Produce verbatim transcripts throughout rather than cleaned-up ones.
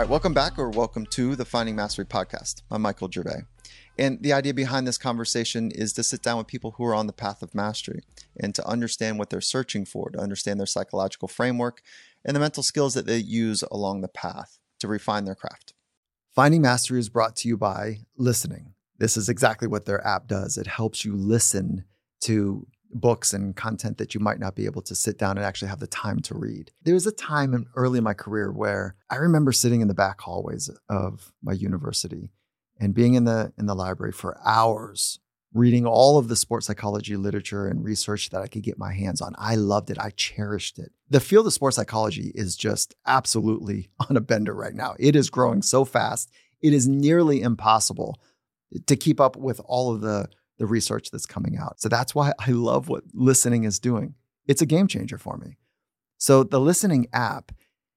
right, welcome back or welcome to the Finding Mastery podcast. I'm Michael Gervais. And the idea behind this conversation is to sit down with people who are on the path of mastery and to understand what they're searching for, to understand their psychological framework and the mental skills that they use along the path to refine their craft. Finding Mastery is brought to you by listening. This is exactly what their app does. It helps you listen to books and content that you might not be able to sit down and actually have the time to read. There was a time in, early in my career where I remember sitting in the back hallways of my university and being in the in the library for hours, reading all of the sports psychology literature and research that I could get my hands on. I loved it. I cherished it. The field of sports psychology is just absolutely on a bender right now. It is growing so fast. It is nearly impossible to keep up with all of the the research that's coming out. So that's why I love what listening is doing. It's a game changer for me. So the listening app,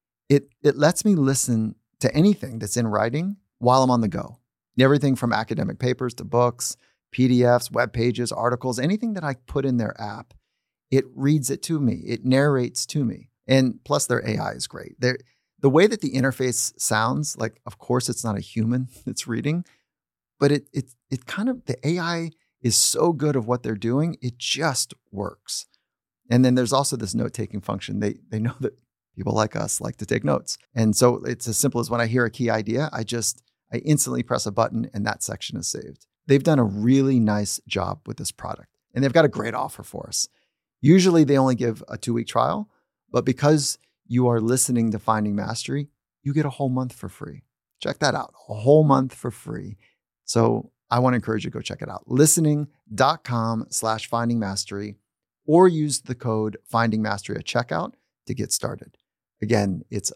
it it lets me listen to anything that's in writing while I'm on the go. Everything from academic papers to books, P D Fs, web pages, articles, anything that I put in their app, it reads it to me. It narrates to me. And plus their A I is great. They're, the way that the interface sounds, like, of course, it's not a human that's reading, but it it it kind of, the A I is so good of what they're doing, it just works. And then there's also this note-taking function. They they know that people like us like to take notes. And so it's as simple as when I hear a key idea, I just, I instantly press a button and that section is saved. They've done a really nice job with this product and they've got a great offer for us. Usually they only give a two-week trial, but because you are listening to Finding Mastery, you get a whole month for free. Check that out, a whole month for free. So I want to encourage you to go check it out. Listening.com slash finding mastery or use the code finding mastery at checkout to get started. Again, it's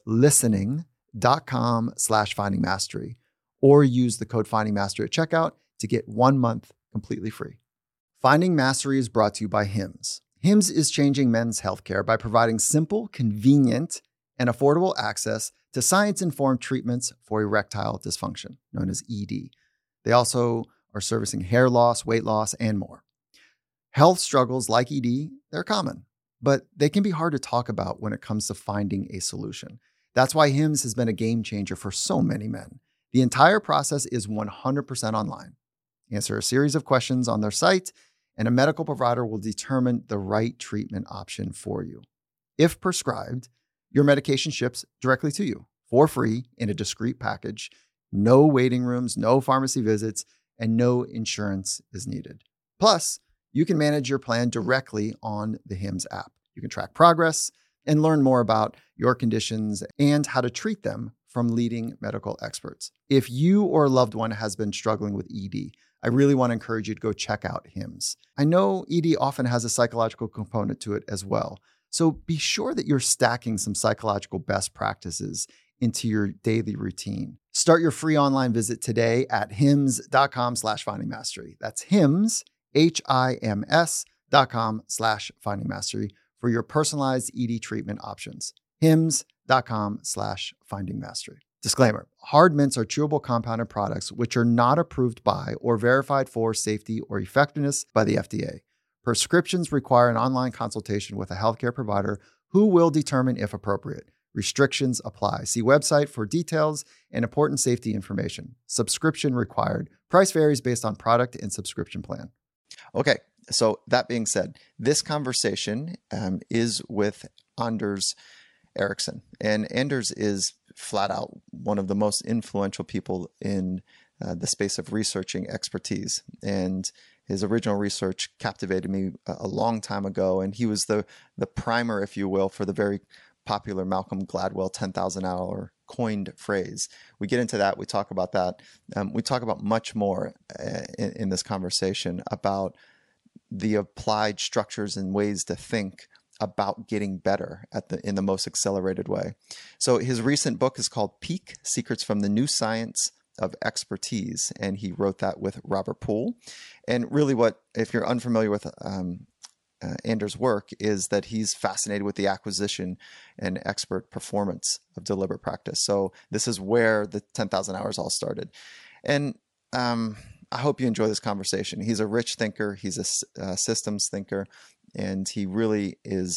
listening.com slash finding mastery or use the code finding mastery at checkout to get one month completely free. Finding Mastery is brought to you by Hims. Hims is changing men's healthcare by providing simple, convenient, and affordable access to science-informed treatments for erectile dysfunction, known as E D. They also are servicing hair loss, weight loss, and more. Health struggles like E D, they're common, but they can be hard to talk about when it comes to finding a solution. That's why Hims has been a game changer for so many men. The entire process is one hundred percent online. Answer a series of questions on their site, and a medical provider will determine the right treatment option for you. If prescribed, your medication ships directly to you for free in a discreet package. No waiting rooms, no pharmacy visits, and no insurance is needed. Plus, you can manage your plan directly on the Hims app. You can track progress and learn more about your conditions and how to treat them from leading medical experts. If you or a loved one has been struggling with E D, I really want to encourage you to go check out Hims. I know E D often has a psychological component to it as well. So be sure that you're stacking some psychological best practices into your daily routine. Start your free online visit today at hims.com slash finding mastery. That's Hims, H I M S dot com slash finding mastery for your personalized E D treatment options. Hims.com slash finding mastery. Disclaimer, hard mints are chewable compounded products which are not approved by or verified for safety or effectiveness by the F D A. Prescriptions require an online consultation with a healthcare provider who will determine if appropriate. Restrictions apply. See website for details and important safety information. Subscription required. Price varies based on product and subscription plan. Okay, so that being said, this conversation um, is with Anders Ericsson. And Anders is flat out one of the most influential people in uh, the space of researching expertise. And his original research captivated me a, a long time ago. And he was the the primer, if you will, for the very popular Malcolm Gladwell ten thousand hour coined phrase. We get into that. We talk about that. Um, we talk about much more uh, in, in this conversation about the applied structures and ways to think about getting better at the in the most accelerated way. So his recent book is called Peak: Secrets from the New Science of Expertise, and he wrote that with Robert Poole. And really, what if you're unfamiliar with um, Uh, Anders' work is that he's fascinated with the acquisition and expert performance of deliberate practice. So this is where the ten thousand hours all started. And um, I hope you enjoy this conversation. He's a rich thinker. He's a uh, systems thinker, and he really is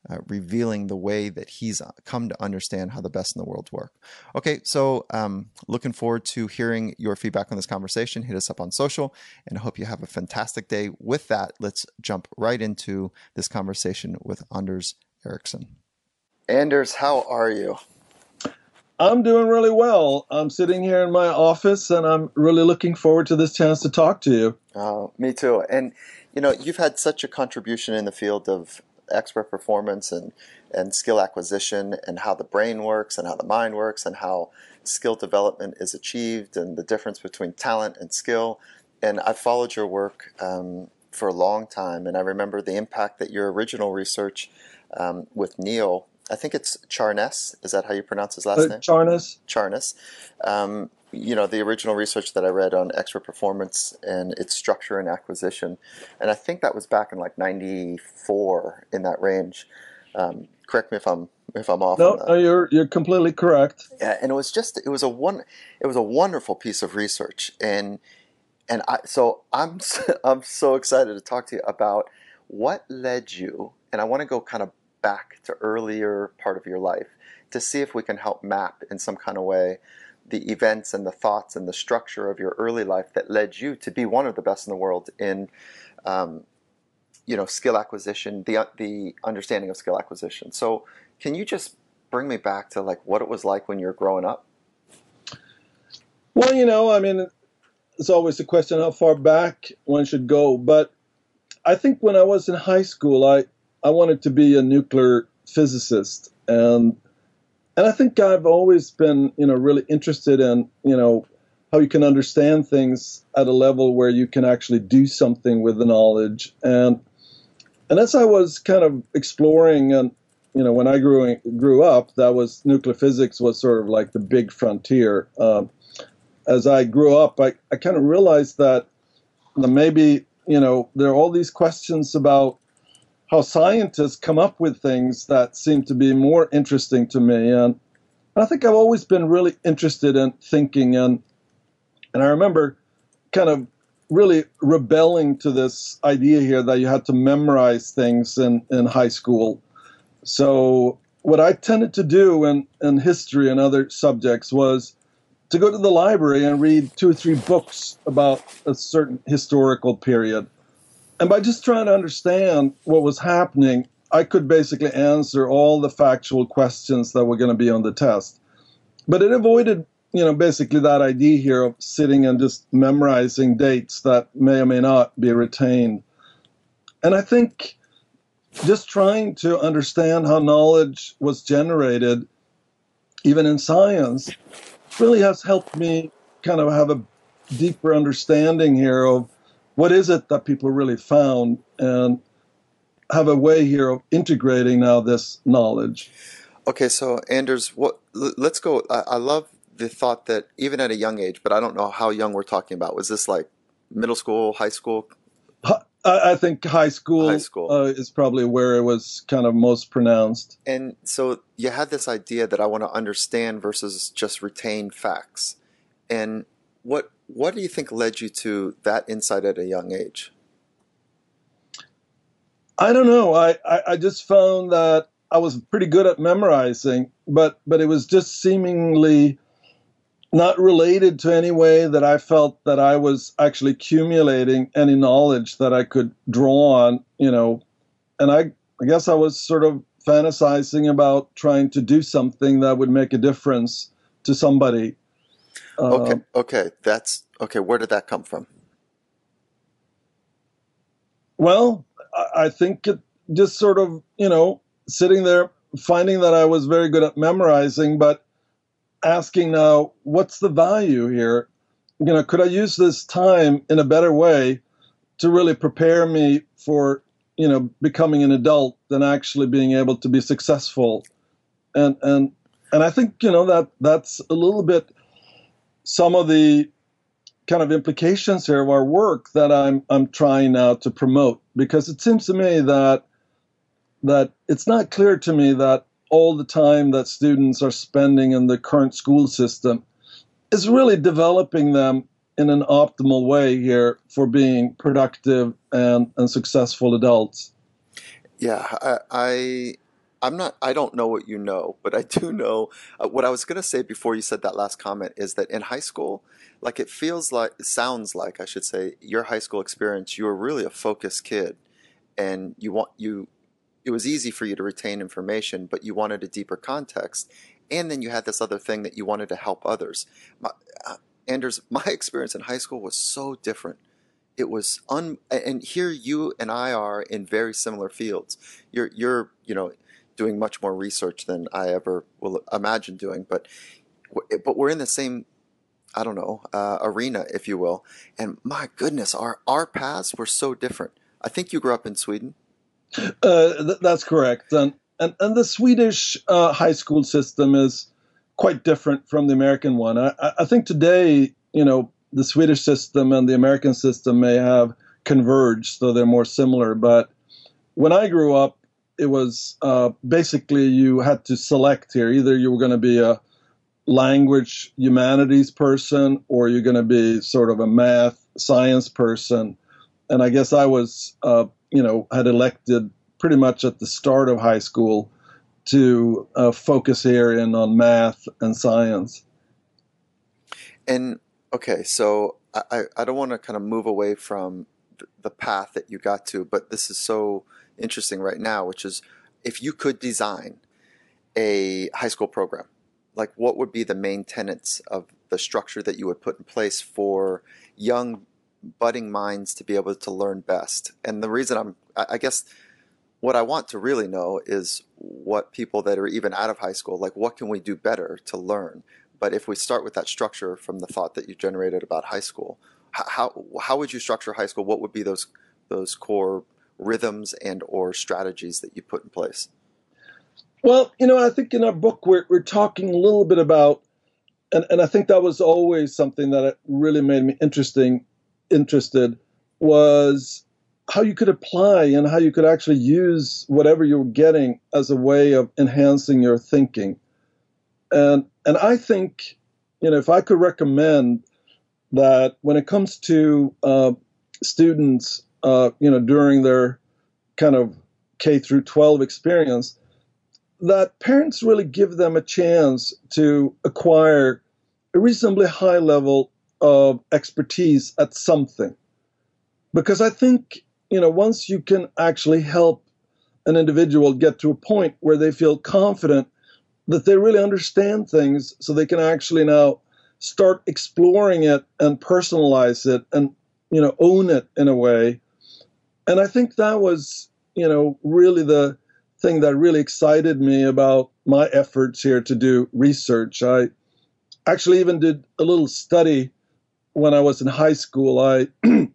uh, revealing the way that he's come to understand how the best in the world work. Okay, so um, looking forward to hearing your feedback on this conversation. Hit us up on social, and I hope you have a fantastic day. With that, let's jump right into this conversation with Anders Ericsson. Anders, how are you? I'm doing really well. I'm sitting here in my office, and I'm really looking forward to this chance to talk to you. Oh, me too. And, you know, you've had such a contribution in the field of expert performance and, and skill acquisition and how the brain works and how the mind works and how skill development is achieved and the difference between talent and skill. And I've followed your work um, for a long time, and I remember the impact that your original research um, with Neil, I think it's Charnes, is that how you pronounce his last uh, name? Charnes. Charnes. Um, you know, the original research that I read on expert performance and its structure and acquisition. And I think that was back in like ninety-four, in that range. Um, correct me if I'm if I'm off. No, on that. no, you're you're completely correct. Yeah, and it was just it was a one it was a wonderful piece of research, and and I so I'm I'm so excited to talk to you about what led you, and I want to go kind of back to earlier part of your life to see if we can help map in some kind of way the events and the thoughts and the structure of your early life that led you to be one of the best in the world in, um, you know, skill acquisition, the the understanding of skill acquisition. So, can you just bring me back to like what it was like when you were growing up? Well, you know, I mean, it's always a question how far back one should go. But I think when I was in high school, I I wanted to be a nuclear physicist, and and I think I've always been, you know, really interested in, you know, how you can understand things at a level where you can actually do something with the knowledge. And and as I was kind of exploring, and you know, when I grew grew up, that was nuclear physics was sort of like the big frontier. Um, as I grew up, I, I kind of realized that maybe, you know, there are all these questions about how scientists come up with things that seem to be more interesting to me. And I think I've always been really interested in thinking. And, and I remember kind of really rebelling to this idea here that you had to memorize things in, in high school. So what I tended to do in, in history and other subjects was to go to the library and read two or three books about a certain historical period. And by just trying to understand what was happening, I could basically answer all the factual questions that were going to be on the test. But it avoided, you know, basically that idea here of sitting and just memorizing dates that may or may not be retained. And I think just trying to understand how knowledge was generated, even in science, really has helped me kind of have a deeper understanding here of what is it that people really found, and have a way here of integrating now this knowledge. Okay, so Anders, what? Let's go. I, I love the thought that even at a young age, but I don't know how young we're talking about. Was this like middle school, high school? I, I think high school, high school. Uh, is probably where it was kind of most pronounced. And so you had this idea that I want to understand versus just retain facts. And what what do you think led you to that insight at a young age? I don't know. I, I, I just found that I was pretty good at memorizing, but but it was just seemingly not related to any way that I felt that I was actually accumulating any knowledge that I could draw on, you know. And I, I guess I was sort of fantasizing about trying to do something that would make a difference to somebody. Okay, Uh, okay, that's okay. Where did that come from? Well, I, I think it just sort of, you know, sitting there, finding that I was very good at memorizing, but asking now, what's the value here? You know, could I use this time in a better way to really prepare me for, you know, becoming an adult than actually being able to be successful? And and and I think, you know, that that's a little bit some of the kind of implications here of our work that I'm I'm trying now to promote, because it seems to me that that it's not clear to me that all the time that students are spending in the current school system is really developing them in an optimal way here for being productive and, and successful adults. Yeah, I, I I'm not, I don't know what you know, but I do know uh, what I was going to say before you said that last comment is that in high school, like it feels like, it sounds like, I should say, your high school experience, you were really a focused kid and you want, you, it was easy for you to retain information, but you wanted a deeper context. And then you had this other thing that you wanted to help others. My, uh, Anders, my experience in high school was so different. It was un, and here you and I are in very similar fields. You're, you're, you know, doing much more research than I ever will imagine doing, but, but we're in the same, I don't know, uh, arena, if you will. And my goodness, our, our paths were so different. I think you grew up in Sweden. Uh, th- that's correct. And, and, and the Swedish uh, high school system is quite different from the American one. I, I think today, you know, the Swedish system and the American system may have converged, so they're more similar. But when I grew up, it was uh, basically you had to select here. Either you were going to be a language humanities person or you're going to be sort of a math science person. And I guess I was, uh, you know, had elected pretty much at the start of high school to uh, focus here in on math and science. And okay, so I, I don't want to kind of move away from the path that you got to, but this is so interesting right now, which is if you could design a high school program, like what would be the main tenets of the structure that you would put in place for young budding minds to be able to learn best? And the reason I'm, I guess what I want to really know is what people that are even out of high school, like what can we do better to learn? But if we start with that structure from the thought that you generated about high school, how how would you structure high school? What would be those those core rhythms and or strategies that you put in place? Well, you know, I think in our book we're we're talking a little bit about, and, and I think that was always something that really made me interesting interested was how you could apply and how you could actually use whatever you were getting as a way of enhancing your thinking. And and I think, you know, if I could recommend that when it comes to uh, students, uh, you know, during their kind of K through twelve experience, that parents really give them a chance to acquire a reasonably high level of expertise at something. Because I think, you know, once you can actually help an individual get to a point where they feel confident that they really understand things, so they can actually now start exploring it and personalize it and, you know, own it in a way. And I think that was, you know, really the thing that really excited me about my efforts here to do research. I actually even did a little study when I was in high school. I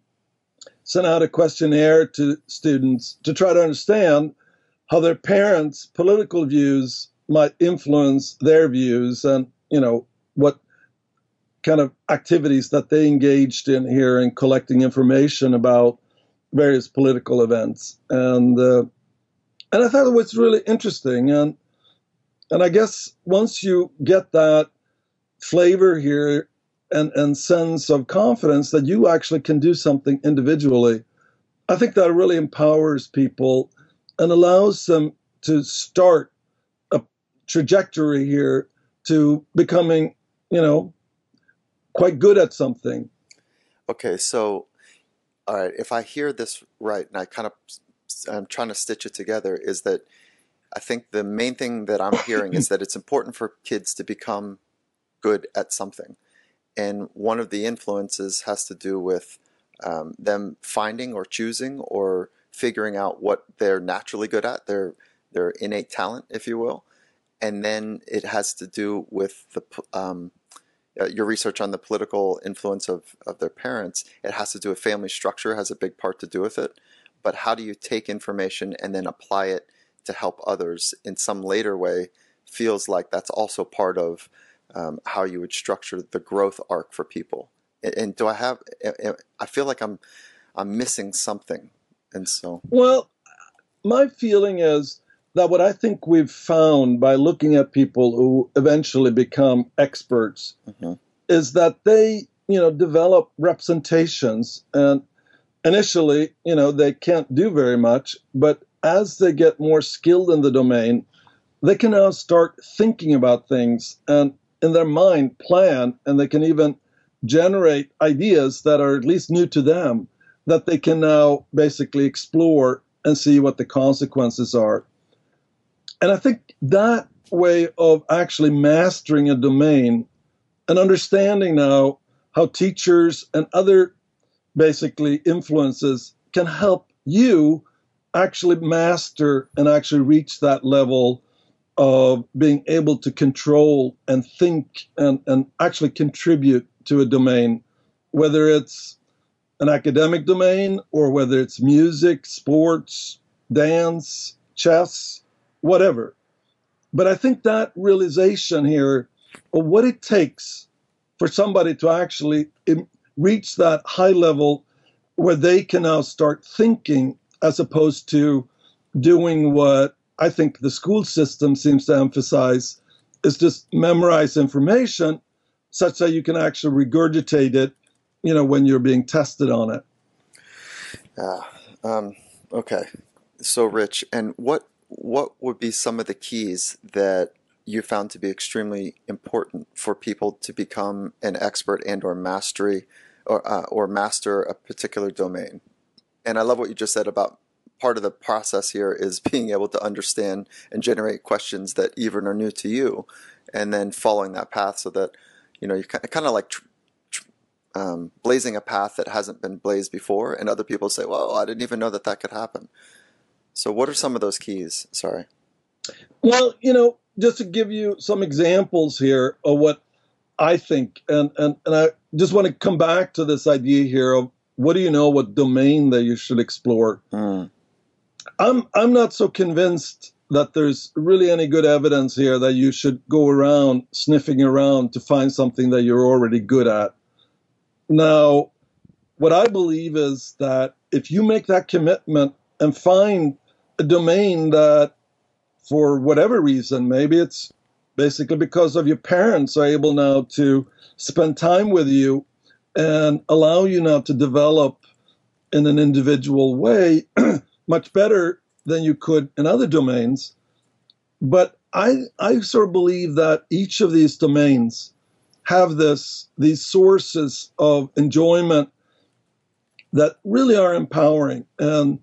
sent out a questionnaire to students to try to understand how their parents' political views might influence their views and, you know, what kind of activities that they engaged in here in collecting information about various political events. And uh, and I thought it was really interesting. And and I guess once you get that flavor here and, and sense of confidence that you actually can do something individually, I think that really empowers people and allows them to start a trajectory here to becoming, you know, quite good at something. Okay, so, all right, if I hear this right, and I kind of, I'm trying to stitch it together, is that I think the main thing that I'm hearing is that it's important for kids to become good at something. And one of the influences has to do with um, them finding or choosing or figuring out what they're naturally good at, their their innate talent, if you will. And then it has to do with the um, uh, your research on the political influence of, of their parents. It has to do with family structure, has a big part to do with it. But how do you take information and then apply it to help others in some later way feels like that's also part of um, how you would structure the growth arc for people. And, and do I have, I feel like I'm, I'm missing something. And so. Well, my feeling is that what I think we've found by looking at people who eventually become experts mm-hmm. is that they, you know, develop representations, and initially, you know, they can't do very much, but as they get more skilled in the domain, they can now start thinking about things and in their mind plan, and they can even generate ideas that are at least new to them that they can now basically explore and see what the consequences are. And I think that way of actually mastering a domain and understanding now how teachers and other basically influences can help you actually master and actually reach that level of being able to control and think and, and actually contribute to a domain, whether it's an academic domain or whether it's music, sports, dance, chess, whatever. But I think that realization here of what it takes for somebody to actually reach that high level where they can now start thinking as opposed to doing what I think the school system seems to emphasize is just memorize information such that you can actually regurgitate it, you know, when you're being tested on it. Yeah. Um, okay. So Rich, and what what would be some of the keys that you found to be extremely important for people to become an expert and or mastery or uh, or master a particular domain? And I love what you just said about part of the process here is being able to understand and generate questions that even are new to you, and then following that path so that, you know, you're kind of like tr- tr- um, blazing a path that hasn't been blazed before, and other people say, well, I didn't even know that that could happen. So what are some of those keys? Sorry. Well, you know, just to give you some examples here of what I think, and, and, and I just want to come back to this idea here of what do you know, what domain that you should explore. Mm. I'm I'm not so convinced that there's really any good evidence here that you should go around sniffing around to find something that you're already good at. Now, what I believe is that if you make that commitment and find a domain that, for whatever reason, maybe it's basically because of your parents are able now to spend time with you and allow you now to develop in an individual way much better than you could in other domains. But I I sort of believe that each of these domains have this these sources of enjoyment that really are empowering. And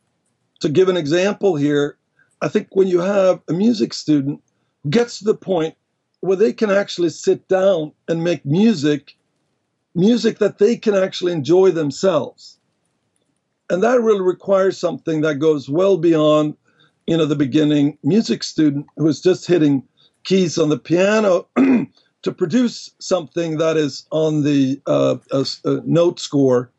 to give an example here, I think when you have a music student who gets to the point where they can actually sit down and make music, music that they can actually enjoy themselves. And that really requires something that goes well beyond, you know, the beginning music student who is just hitting keys on the piano to produce something that is on the uh, a, a note score.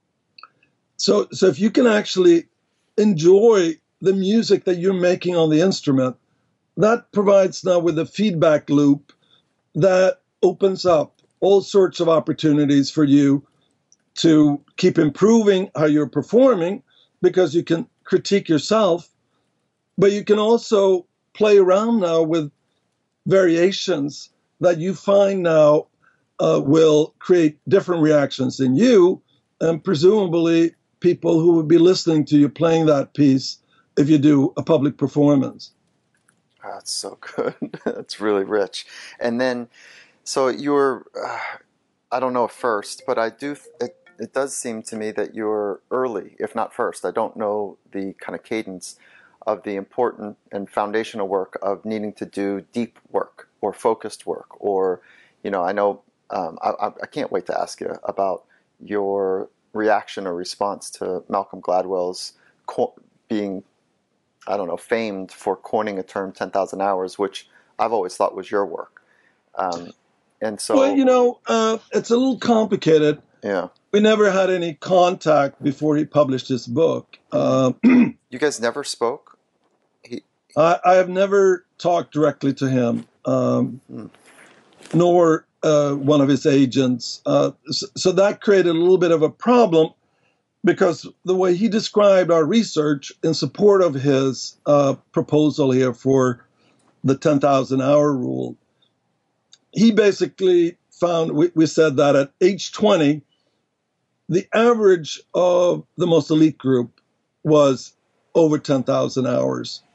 So, so if you can actually enjoy the music that you're making on the instrument, that provides now with a feedback loop that opens up all sorts of opportunities for you to keep improving how you're performing, because you can critique yourself, but you can also play around now with variations that you find now uh, will create different reactions in you, and presumably people who would be listening to you playing that piece if you do a public performance. Oh, that's so good. That's really rich. And then, so you're, uh, I don't know if first, but I do, it, it does seem to me that you're early, if not first. I don't know the kind of cadence of the important and foundational work of needing to do deep work or focused work, or, you know, I know, um, I, I can't wait to ask you about your reaction or response to Malcolm Gladwell's co- being, I don't know, famed for coining a term ten thousand hours, which I've always thought was your work. Um, and so, well, you know, uh, it's a little complicated. Yeah. We never had any contact before he published his book. Uh, you guys never spoke? He, I, I have never talked directly to him, um, hmm. nor uh, one of his agents. Uh, so, so that created a little bit of a problem, because the way he described our research in support of his uh, proposal here for the ten thousand hour rule, he basically found, we, we said that at age twenty, the average of the most elite group was over ten thousand hours.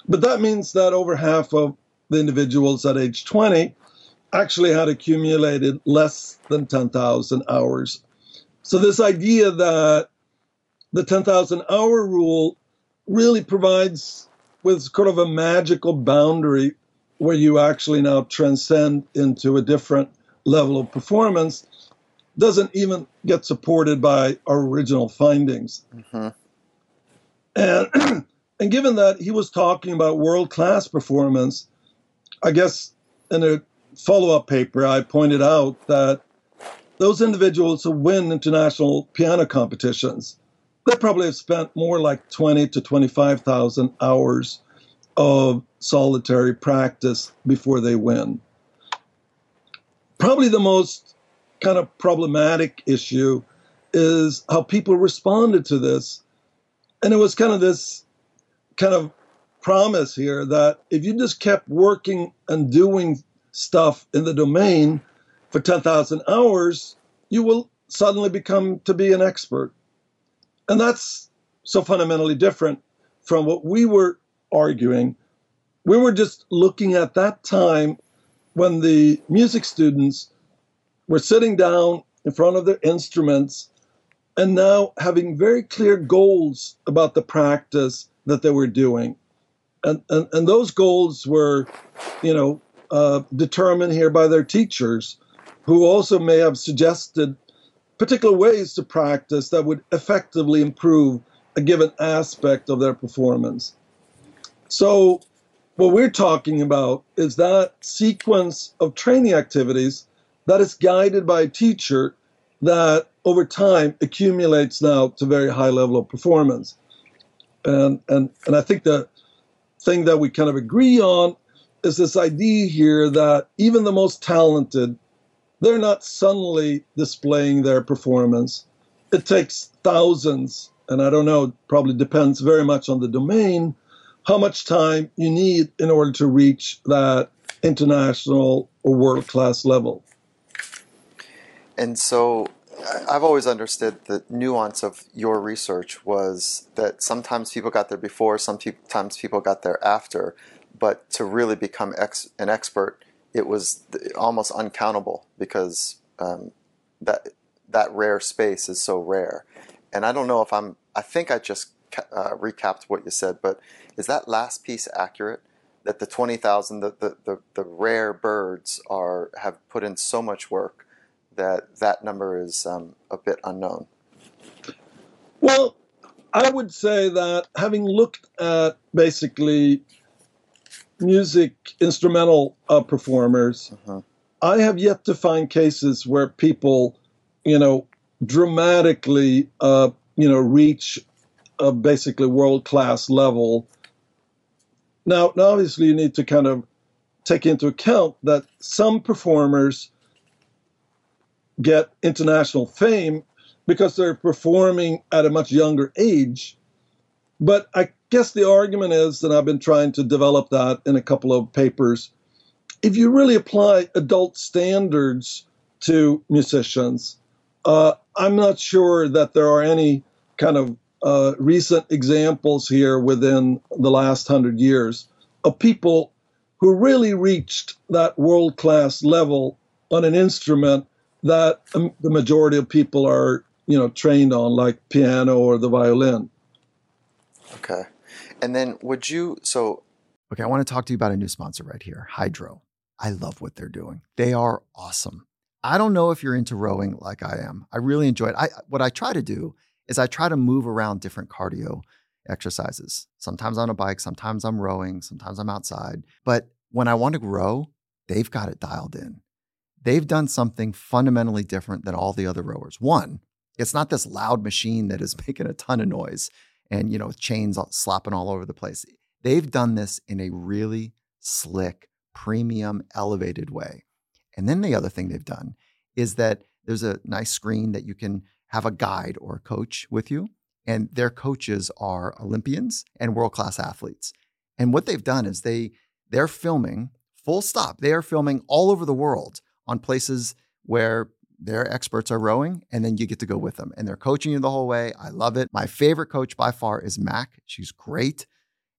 But that means that over half of the individuals at age twenty actually had accumulated less than ten thousand hours. So this idea that the ten thousand hour rule really provides with kind of a magical boundary where you actually now transcend into a different level of performance doesn't even get supported by our original findings. Mm-hmm. And, and given that he was talking about world-class performance, I guess in a follow-up paper, I pointed out that those individuals who win international piano competitions, they probably have spent more like twenty to twenty-five thousand hours of solitary practice before they win. Probably the most kind of problematic issue is how people responded to this. And it was kind of this kind of promise here that if you just kept working and doing stuff in the domain for ten thousand hours, you will suddenly become to be an expert. And that's so fundamentally different from what we were arguing. We were just looking at that time when the music students were sitting down in front of their instruments and now having very clear goals about the practice that they were doing. And, and, and those goals were, you know, uh, determined here by their teachers, who also may have suggested particular ways to practice that would effectively improve a given aspect of their performance. So what we're talking about is that sequence of training activities that is guided by a teacher that over time accumulates now to very high level of performance. And, and, and I think the thing that we kind of agree on is this idea here that even the most talented, they're not suddenly displaying their performance. It takes thousands, and I don't know, probably depends very much on the domain, how much time you need in order to reach that international or world-class level. And so I've always understood the nuance of your research was that sometimes people got there before, sometimes people got there after, but to really become ex- an expert, it was almost uncountable because um, that that rare space is so rare. And I don't know if I'm, I think I just uh, recapped what you said, but is that last piece accurate? That the twenty thousand, the, the, the, the rare birds are have put in so much work that that number is um, a bit unknown? Well, I would say that having looked at basically music instrumental uh, performers, uh-huh. I have yet to find cases where people, you know, dramatically, uh, you know, reach a basically world-class level. Now, now, obviously, you need to kind of take into account that some performers get international fame because they're performing at a much younger age. But I guess the argument is, and I've been trying to develop that in a couple of papers, if you really apply adult standards to musicians, uh, I'm not sure that there are any kind of uh, recent examples here within the last hundred years of people who really reached that world-class level on an instrument that um, the majority of people are, you know, trained on, like piano or the violin. Okay. And then would you, so, okay, I want to talk to you about a new sponsor right here, Hydrow. I love what they're doing. They are awesome. I don't know if you're into rowing like I am. I really enjoy it. I, what I try to do is I try to move around different cardio exercises. Sometimes on a bike, sometimes I'm rowing, sometimes I'm outside. But when I want to row, they've got it dialed in. They've done something fundamentally different than all the other rowers. One, it's not this loud machine that is making a ton of noise and, you know, with chains slapping all over the place. They've done this in a really slick, premium, elevated way. And then the other thing they've done is that there's a nice screen that you can have a guide or a coach with you. And their coaches are Olympians and world-class athletes. And what they've done is they, they're filming, full stop, they are filming all over the world on places where their experts are rowing, and then you get to go with them. And they're coaching you the whole way. I love it. My favorite coach by far is Mac. She's great.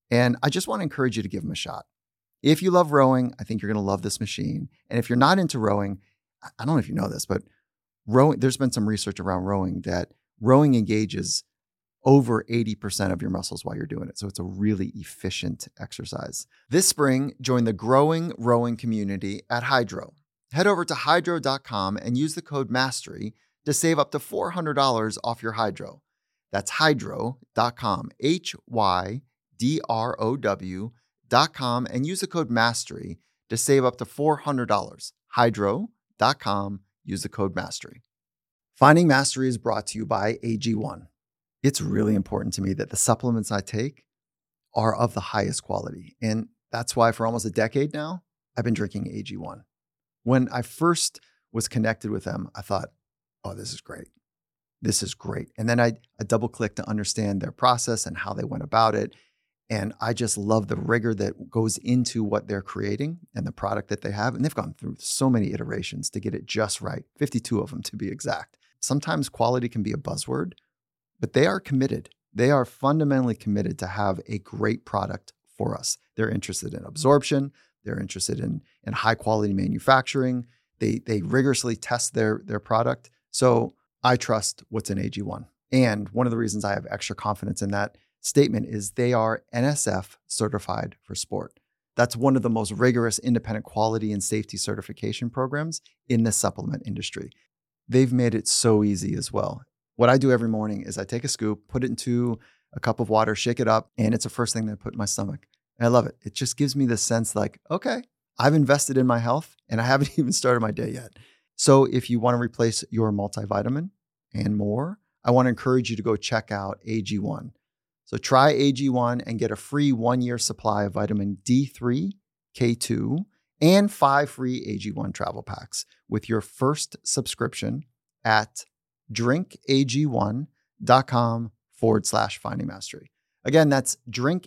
And I just want to encourage you to give them a shot. If you love rowing, I think you're going to love this machine. And if you're not into rowing, I don't know if you know this, but rowing, there's been some research around rowing that rowing engages over eighty percent of your muscles while you're doing it. So it's a really efficient exercise. This spring, join the growing rowing community at Hydrow. Head over to hydrow dot com and use the code MASTERY to save up to four hundred dollars off your Hydrow. That's hydrow dot com, H Y D R O W dot com, and use the code MASTERY to save up to four hundred dollars. hydrow dot com, use the code MASTERY. Finding Mastery is brought to you by A G one. It's really important to me that the supplements I take are of the highest quality. And that's why for almost a decade now, I've been drinking A G one. When I first was connected with them, I thought, oh, this is great. This is great. And then I, I double clicked to understand their process and how they went about it. And I just love the rigor that goes into what they're creating and the product that they have. And they've gone through so many iterations to get it just right, fifty-two of them to be exact. Sometimes quality can be a buzzword, but they are committed. They are fundamentally committed to have a great product for us. They're interested in absorption. They're interested in, in high quality manufacturing. They, they rigorously test their, their product. So I trust what's in A G one. And one of the reasons I have extra confidence in that statement is they are N S F certified for sport. That's one of the most rigorous independent quality and safety certification programs in the supplement industry. They've made it so easy as well. What I do every morning is I take a scoop, put it into a cup of water, shake it up, and it's the first thing that I put in my stomach. And I love it. It just gives me the sense like, okay, I've invested in my health and I haven't even started my day yet. So if you want to replace your multivitamin and more, I want to encourage you to go check out A G one. So try A G one and get a free one-year supply of vitamin D three, K two, and five free A G one travel packs with your first subscription at drinkag1.com forward slash finding mastery. Again, that's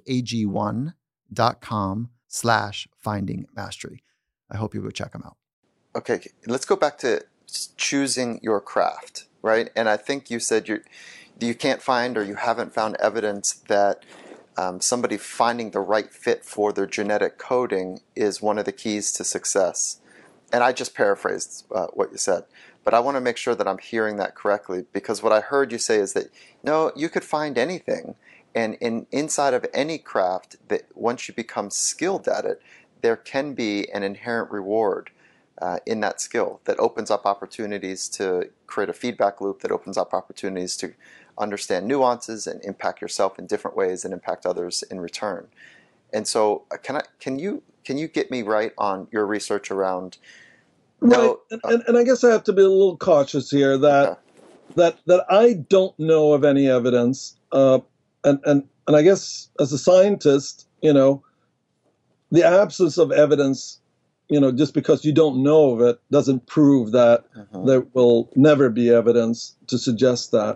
drinkag1.com slash finding mastery. I hope you go check them out. Okay, let's go back to choosing your craft, right? And I think you said you're, you can't find or you haven't found evidence that um, somebody finding the right fit for their genetic coding is one of the keys to success. And I just paraphrased uh, what you said, but I want to make sure that I'm hearing that correctly, because what I heard you say is that, no, you could find anything. And in inside of any craft, that once you become skilled at it, there can be an inherent reward uh, in that skill that opens up opportunities to create a feedback loop, that opens up opportunities to understand nuances and impact yourself in different ways and impact others in return. And so, uh, can I? Can you? Can you get me right on your research around? Right, No, and, uh, and, and I guess I have to be a little cautious here that okay. that that I don't know of any evidence, uh, and and and I guess as a scientist, you know, the absence of evidence, you know, just because you don't know of it doesn't prove that Uh-huh. there will never be evidence to suggest that.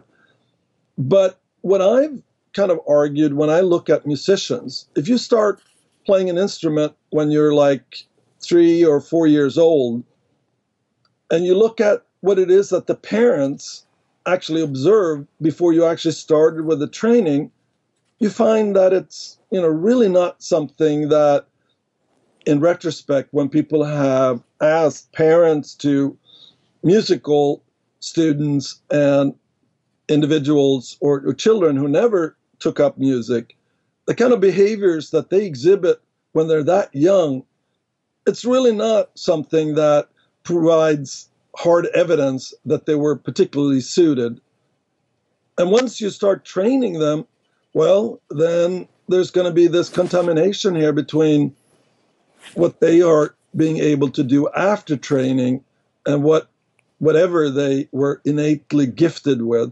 But what I've kind of argued when I look at musicians, if you start playing an instrument when you're like three or four years old, and you look at what it is that the parents actually observed before you actually started with the training, you find that it's, you know, really not something that, in retrospect, when people have asked parents to musical students and individuals or, or children who never took up music, the kind of behaviors that they exhibit when they're that young, it's really not something that provides hard evidence that they were particularly suited. And once you start training them, well, then there's going to be this contamination here between what they are being able to do after training and what whatever they were innately gifted with.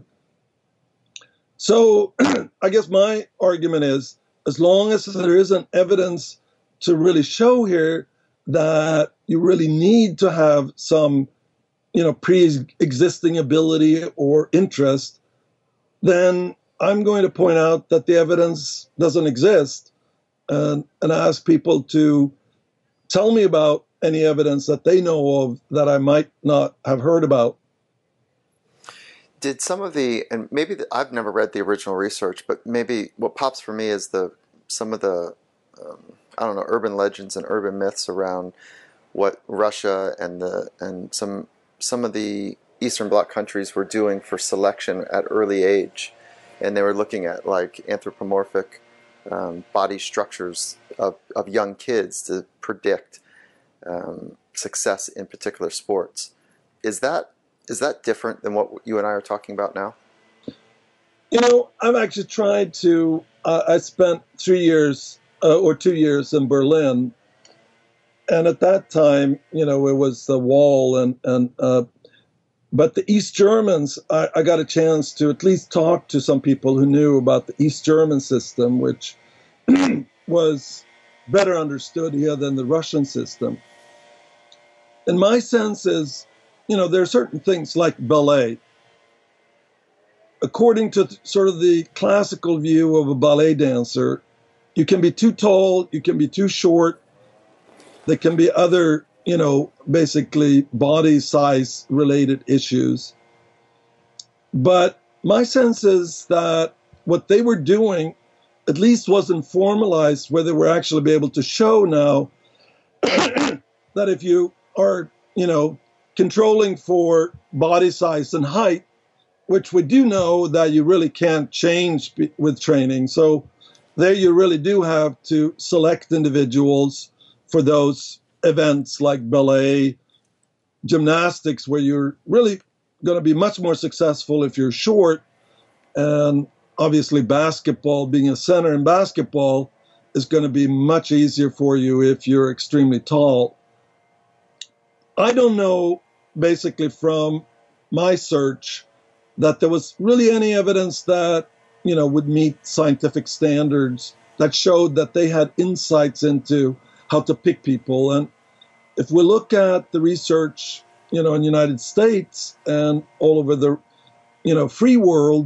So I guess my argument is, as long as there isn't evidence to really show here that you really need to have some, you know, pre-existing ability or interest, then I'm going to point out that the evidence doesn't exist, and, and ask people to tell me about any evidence that they know of that I might not have heard about. Did some of the, and maybe the, I've never read the original research, but maybe what pops for me is the some of the um, I don't know, urban legends and urban myths around what Russia and the and some some of the Eastern Bloc countries were doing for selection at early age, and they were looking at like anthropomorphic um, body structures of, of young kids to predict um, success in particular sports. Is that is that different than what you and I are talking about now? You know, I've actually tried to. Uh, I spent three years uh, or two years in Berlin, and at that time, you know, it was the wall, and and uh, but the East Germans, I, I got a chance to at least talk to some people who knew about the East German system, which was better understood here than the Russian system. And my sense is, you know, there are certain things like ballet. According to sort of the classical view of a ballet dancer, you can be too tall, you can be too short. There can be other, you know, basically body size related issues. But my sense is that what they were doing at least wasn't formalized, where they were actually be able to show now that if you are, you know, controlling for body size and height, which we do know that you really can't change with training. So there you really do have to select individuals for those events like ballet, gymnastics, where you're really going to be much more successful if you're short. And obviously basketball, being a center in basketball, is going to be much easier for you if you're extremely tall. I don't know, basically from my search, that there was really any evidence that, you know, would meet scientific standards that showed that they had insights into how to pick people. And if we look at the research, you know, in the United States and all over the, you know, free world,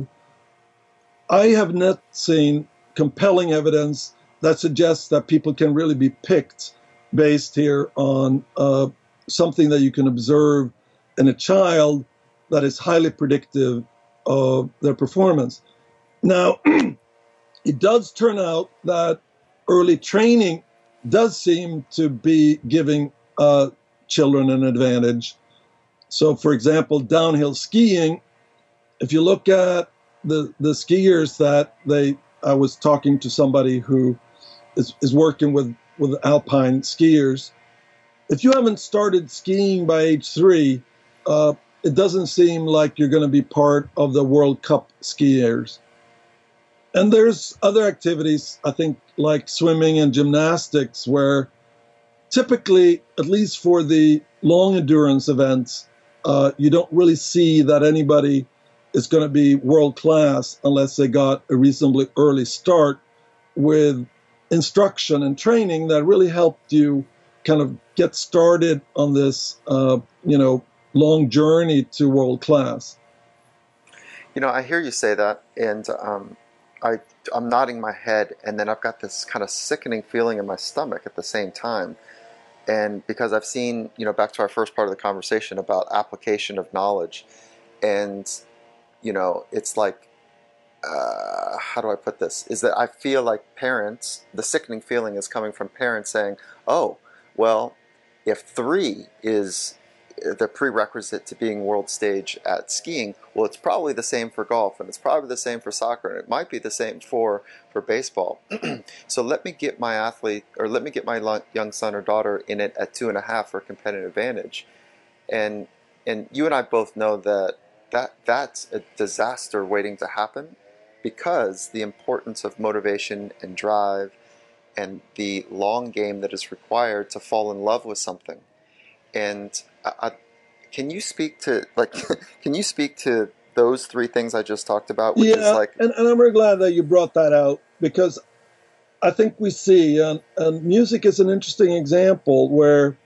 I have not seen compelling evidence that suggests that people can really be picked based here on uh, something that you can observe in a child that is highly predictive of their performance. Now, it does turn out that early training does seem to be giving uh, children an advantage. So, for example, downhill skiing, if you look at the, the skiers that they, I was talking to somebody who is, is working with, with alpine skiers. If you haven't started skiing by age three, uh, it doesn't seem like you're going to be part of the World Cup skiers. And there's other activities, I think, like swimming and gymnastics, where typically, at least for the long endurance events, uh, you don't really see that anybody is going to be world class unless they got a reasonably early start with instruction and training that really helped you kind of get started on this, uh, you know, long journey to world class. You know, I hear you say that, and um, I, I'm nodding my head, and then I've got this kind of sickening feeling in my stomach at the same time. And because I've seen, you know, back to our first part of the conversation about application of knowledge, and, you know, it's like, uh, how do I put this? Is that I feel like parents, the sickening feeling is coming from parents saying, oh, well, if three is the prerequisite to being world stage at skiing, well, it's probably the same for golf, and it's probably the same for soccer, and it might be the same for for baseball. So let me get my athlete, or let me get my young son or daughter in it at two and a half for competitive advantage. And and you and I both know that that that's a disaster waiting to happen, because the importance of motivation and drive and the long game that is required to fall in love with something. And I, can you speak to like can you speak to those three things I just talked about? Which yeah, is like, and, and I'm very glad that you brought that out, because I think we see, and, and music is an interesting example where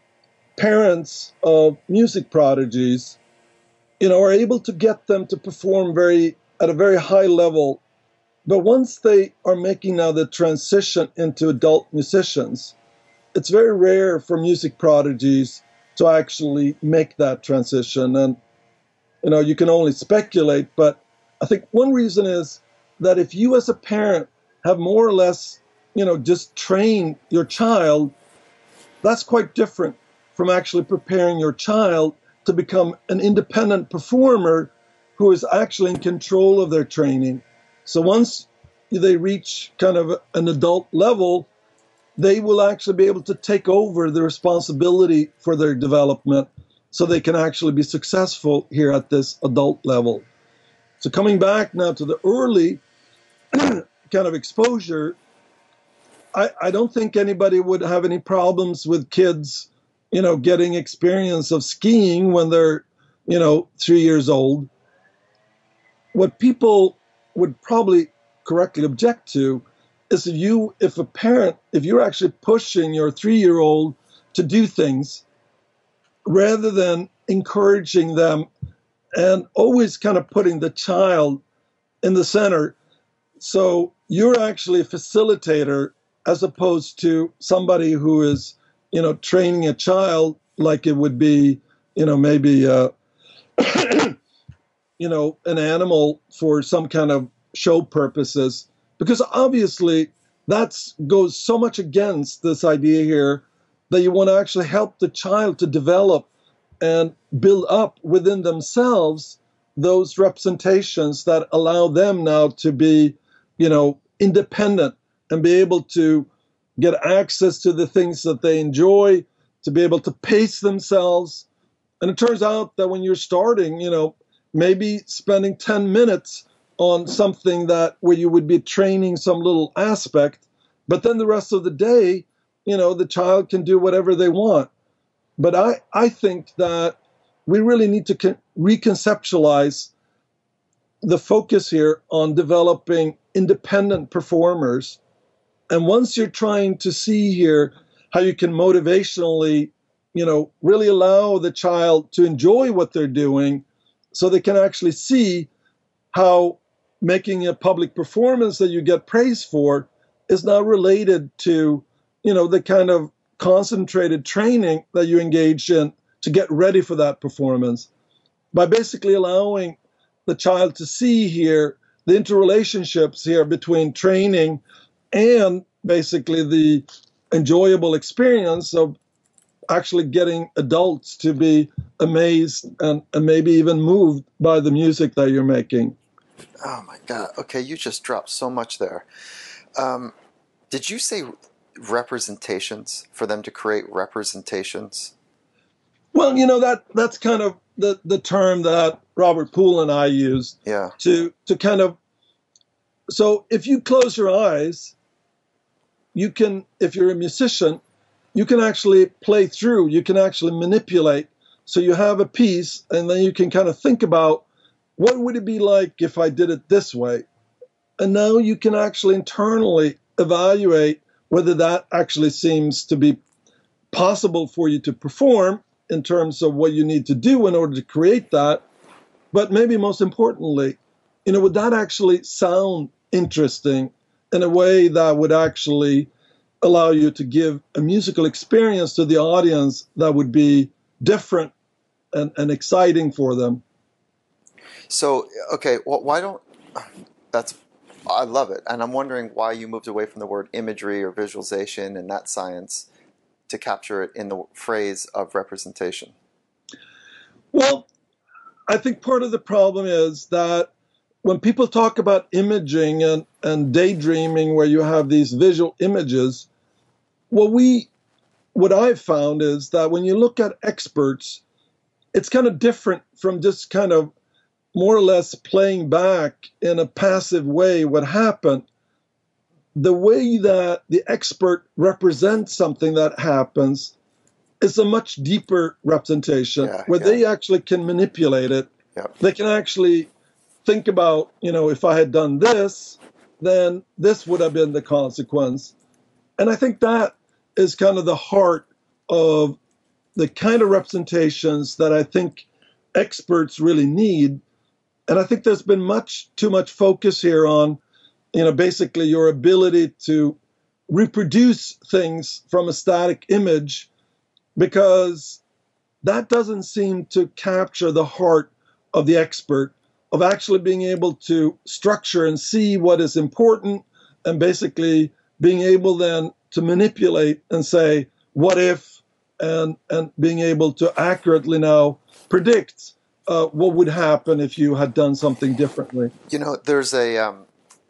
parents of music prodigies, you know, are able to get them to perform very at a very high level. But once they are making now the transition into adult musicians, it's very rare for music prodigies to actually make that transition. And, you know, you can only speculate, but I think one reason is that if you as a parent have more or less you know, just train your child, that's quite different from actually preparing your child to become an independent performer who is actually in control of their training. So once they reach kind of an adult level, they will actually be able to take over the responsibility for their development so they can actually be successful here at this adult level. So coming back now to the early kind of exposure, I, I don't think anybody would have any problems with kids, you know, getting experience of skiing when they're, you know, three years old. What people would probably correctly object to is if you, if a parent, if you're actually pushing your three-year-old to do things rather than encouraging them and always kind of putting the child in the center. So you're actually a facilitator as opposed to somebody who is, you know, training a child like it would be, you know, maybe, uh, you know, an animal for some kind of show purposes. Because obviously that goes so much against this idea here that you want to actually help the child to develop and build up within themselves those representations that allow them now to be, you know, independent and be able to get access to the things that they enjoy, to be able to pace themselves. And it turns out that when you're starting, you know, maybe spending ten minutes on something that where you would be training some little aspect, but then the rest of the day, you know, the child can do whatever they want. But I, I think that we really need to con- reconceptualize the focus here on developing independent performers. And once you're trying to see here how you can motivationally, you know, really allow the child to enjoy what they're doing so they can actually see how making a public performance that you get praise for is now related to, you know, the kind of concentrated training that you engage in to get ready for that performance. By basically allowing the child to see here the interrelationships here between training and basically the enjoyable experience of actually getting adults to be amazed and, and maybe even moved by the music that you're making. Oh my God. Okay, you just dropped so much there. Um, did you say representations, for them to create representations? Well, you know, that that's kind of the, the term that Robert Poole and I used Yeah. to to kind of, so if you close your eyes, you can, if you're a musician, you can actually play through, you can actually manipulate. So you have a piece and then you can kind of think about, what would it be like if I did it this way? And now you can actually internally evaluate whether that actually seems to be possible for you to perform in terms of what you need to do in order to create that. But maybe most importantly, you know, would that actually sound interesting in a way that would actually allow you to give a musical experience to the audience that would be different and, and exciting for them? So, okay, well, why don't, that's, I love it. And I'm wondering why you moved away from the word imagery or visualization and that science to capture it in the phrase of representation. Well, I think part of the problem is that when people talk about imaging and, and daydreaming, where you have these visual images, what we, what I've found is that when you look at experts, it's kind of different from just kind of more or less playing back in a passive way what happened. The way that the expert represents something that happens is a much deeper representation, yeah, where yeah. they actually can manipulate it. Yep. They can actually think about, you know, if I had done this, then this would have been the consequence. And I think that is kind of the heart of the kind of representations that I think experts really need. And I think there's been much too much focus here on, you know, basically your ability to reproduce things from a static image, because that doesn't seem to capture the heart of the expert, of actually being able to structure and see what is important and basically being able then to manipulate and say, what if, and, and being able to accurately now predict uh, what would happen if you had done something differently. You know, there's a, um,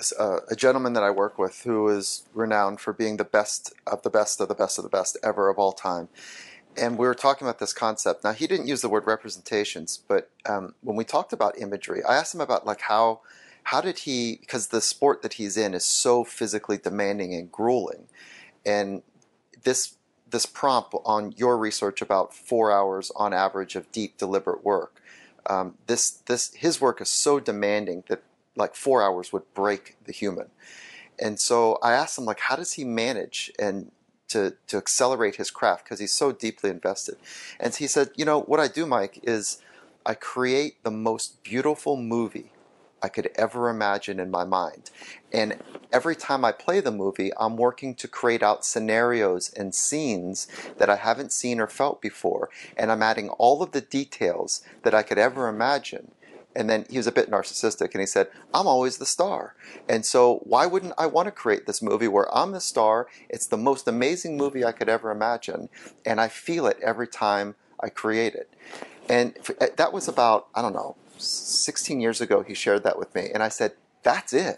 a gentleman that I work with who is renowned for being the best of the best of the best of the best ever of all time. And we were talking about this concept. Now, he didn't use the word representations, but um, when we talked about imagery, I asked him about like how how did he, because the sport that he's in is so physically demanding and grueling. And this this prompt on your research about four hours on average of deep, deliberate work, um, this this his work is so demanding that like four hours would break the human. And so I asked him, like, how does he manage and to, to accelerate his craft, because he's so deeply invested. And he said, you know, what I do, Mike, is I create the most beautiful movie I could ever imagine in my mind. And every time I play the movie, I'm working to create out scenarios and scenes that I haven't seen or felt before. And I'm adding all of the details that I could ever imagine. And then he was a bit narcissistic, and he said, I'm always the star. And so why wouldn't I want to create this movie where I'm the star? It's the most amazing movie I could ever imagine, and I feel it every time I create it. And that was about, I don't know, sixteen years ago he shared that with me, and I said, that's it.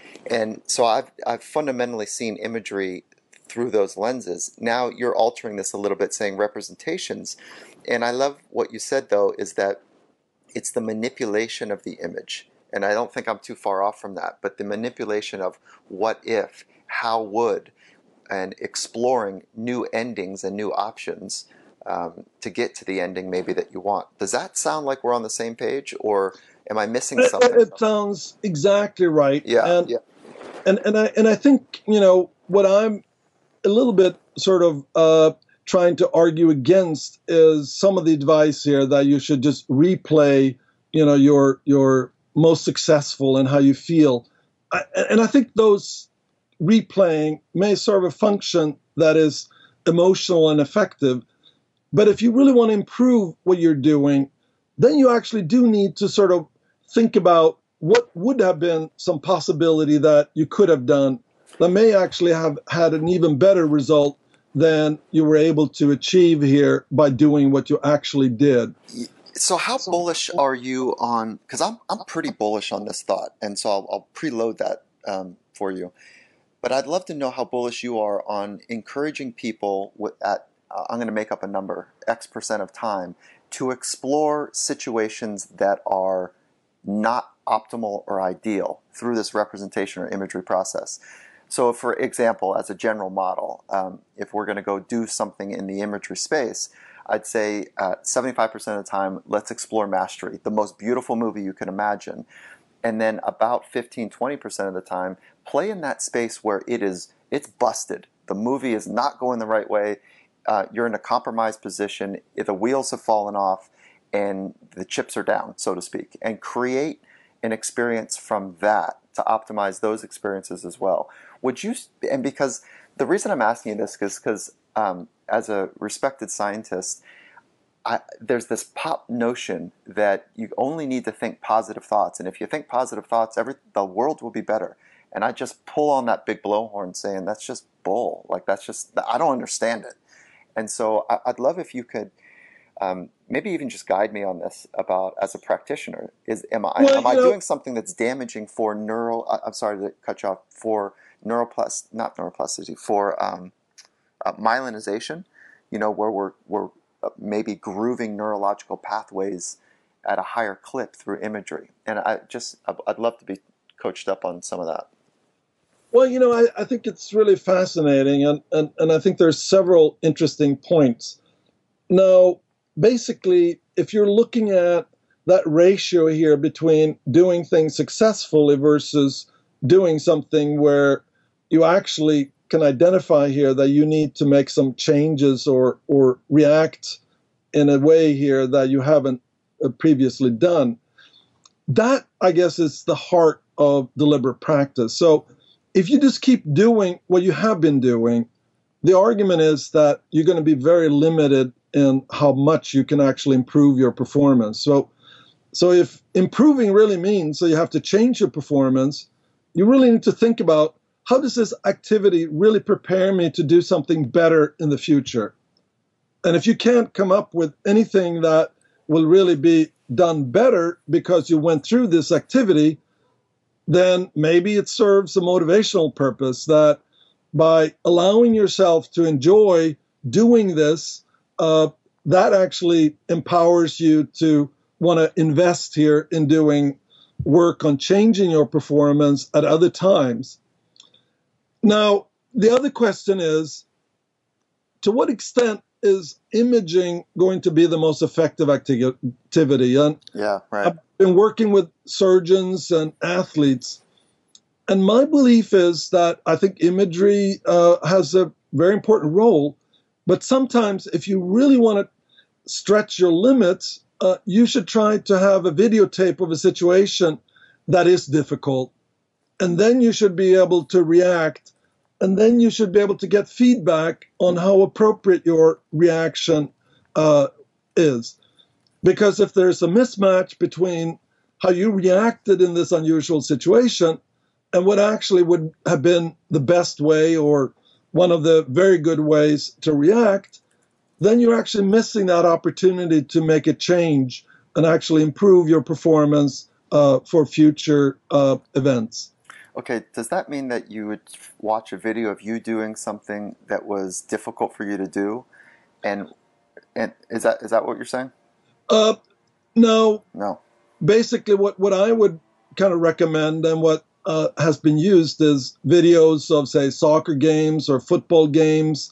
And so I've, I've fundamentally seen imagery through those lenses. Now you're altering this a little bit, saying representations. And I love what you said, though, is that it's the manipulation of the image. And I don't think I'm too far off from that, but the manipulation of what if, how would, and exploring new endings and new options um, to get to the ending maybe that you want. Does that sound like we're on the same page, or am I missing something? It, it sounds exactly right. Yeah, and, yeah. And, and, I, and I think, you know, what I'm a little bit sort of uh, trying to argue against is some of the advice here that you should just replay, you know, your your most successful and how you feel. I, and I think those replaying may serve a function that is emotional and effective. But if you really want to improve what you're doing, then you actually do need to sort of think about what would have been some possibility that you could have done that may actually have had an even better result than you were able to achieve here by doing what you actually did. So how bullish are you on, because I'm I'm pretty bullish on this thought, and so I'll, I'll preload that um, for you. But I'd love to know how bullish you are on encouraging people with, at, uh, I'm going to make up a number, X percent of time, to explore situations that are not optimal or ideal through this representation or imagery process. So for example, as a general model, um, if we're going to go do something in the imagery space, I'd say uh, seventy-five percent of the time, let's explore mastery, the most beautiful movie you can imagine. And then about fifteen, twenty percent of the time, play in that space where it is, it's busted. The movie is not going the right way. Uh, you're in a compromised position. The wheels have fallen off and the chips are down, so to speak. And create an experience from that to optimize those experiences as well. Would you, and because the reason I'm asking you this is because um, as a respected scientist, I, there's this pop notion that you only need to think positive thoughts. And if you think positive thoughts, every, the world will be better. And I just pull on that big blowhorn saying, that's just bull. Like, that's just, I don't understand it. And so I, I'd love if you could um, maybe even just guide me on this about, as a practitioner, is am I, well, am I know, doing something that's damaging for neural, uh, I'm sorry to cut you off, for neuroplasticity, not neuroplasticity, for um, uh, myelinization, you know, where we're, we're maybe grooving neurological pathways at a higher clip through imagery. And I just, I'd love to be coached up on some of that. Well, you know, I, I think it's really fascinating, and, and, and I think there's several interesting points. Now, basically, if you're looking at that ratio here between doing things successfully versus doing something where you actually can identify here that you need to make some changes or or react in a way here that you haven't previously done, that, I guess, is the heart of deliberate practice. So if you just keep doing what you have been doing, the argument is that you're going to be very limited in how much you can actually improve your performance. So, so if improving really means that you have to change your performance, you really need to think about how does this activity really prepare me to do something better in the future? And if you can't come up with anything that will really be done better because you went through this activity, then maybe it serves a motivational purpose that by allowing yourself to enjoy doing this, uh, that actually empowers you to want to invest here in doing work on changing your performance at other times. Now, the other question is, to what extent is imaging going to be the most effective acti- activity? And yeah, right. I've been working with surgeons and athletes, and my belief is that I think imagery uh, has a very important role, but sometimes if you really want to stretch your limits, uh, you should try to have a videotape of a situation that is difficult, and then you should be able to react, and then you should be able to get feedback on how appropriate your reaction uh, is. Because if there's a mismatch between how you reacted in this unusual situation and what actually would have been the best way or one of the very good ways to react, then you're actually missing that opportunity to make a change and actually improve your performance uh, for future uh, events. Okay, does that mean that you would watch a video of you doing something that was difficult for you to do, and and is that is that what you're saying? Uh, no. No. Basically, what, what I would kind of recommend and what uh, has been used is videos of, say, soccer games or football games,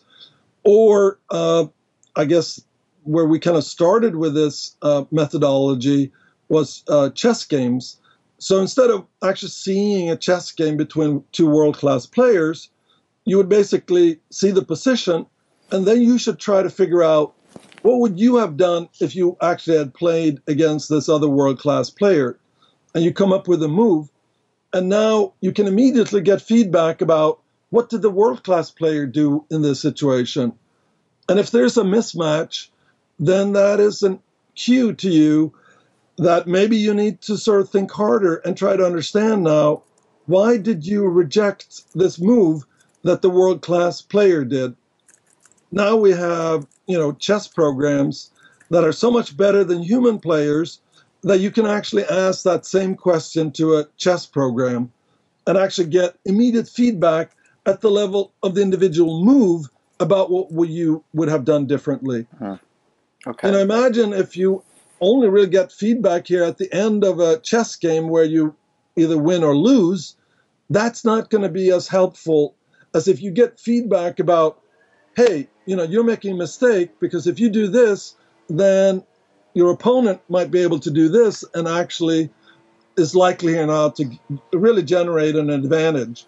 or uh, I guess where we kind of started with this uh, methodology was uh, chess games. So instead of actually seeing a chess game between two world-class players, you would basically see the position, and then you should try to figure out what would you have done if you actually had played against this other world-class player. And you come up with a move, and now you can immediately get feedback about what did the world-class player do in this situation. And if there's a mismatch, then that is a cue to you that maybe you need to sort of think harder and try to understand now, why did you reject this move that the world-class player did? Now we have, you know, chess programs that are so much better than human players that you can actually ask that same question to a chess program and actually get immediate feedback at the level of the individual move about what you would have done differently. Uh-huh. Okay. And I imagine if you only really get feedback here at the end of a chess game where you either win or lose, that's not going to be as helpful as if you get feedback about, hey, you know, you're making a mistake because if you do this, then your opponent might be able to do this and actually is likely here now to really generate an advantage.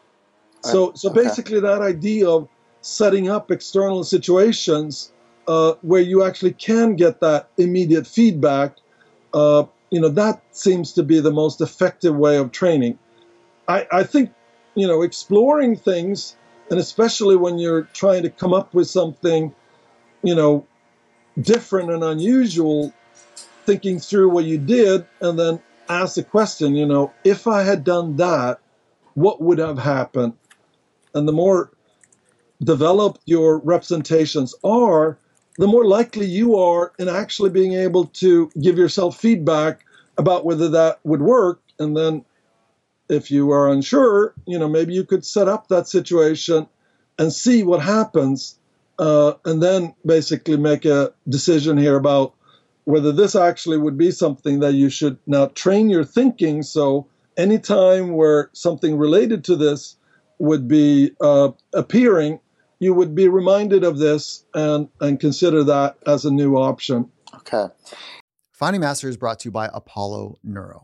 So, so okay. basically that idea of setting up external situations uh, where you actually can get that immediate feedback, uh, you know, that seems to be the most effective way of training. I, I think, you know, exploring things, and especially when you're trying to come up with something, you know, different and unusual, thinking through what you did and then ask the question, you know, if I had done that, what would have happened? And the more developed your representations are, the more likely you are in actually being able to give yourself feedback about whether that would work. And then if you are unsure, you know, maybe you could set up that situation and see what happens, uh, and then basically make a decision here about whether this actually would be something that you should now train your thinking. So anytime where something related to this would be uh, appearing, you would be reminded of this and, and consider that as a new option. Okay. Finding Mastery is brought to you by Apollo Neuro.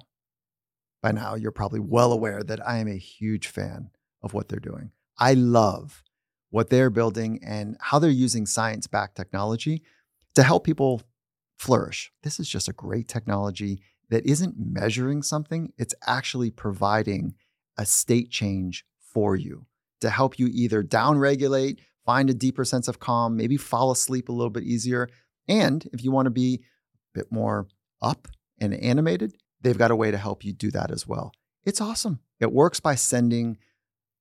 By now, you're probably well aware that I am a huge fan of what they're doing. I love what they're building and how they're using science-backed technology to help people flourish. This is just a great technology that isn't measuring something. It's actually providing a state change for you to help you either downregulate, find a deeper sense of calm, maybe fall asleep a little bit easier. And if you want to be a bit more up and animated, they've got a way to help you do that as well. It's awesome. It works by sending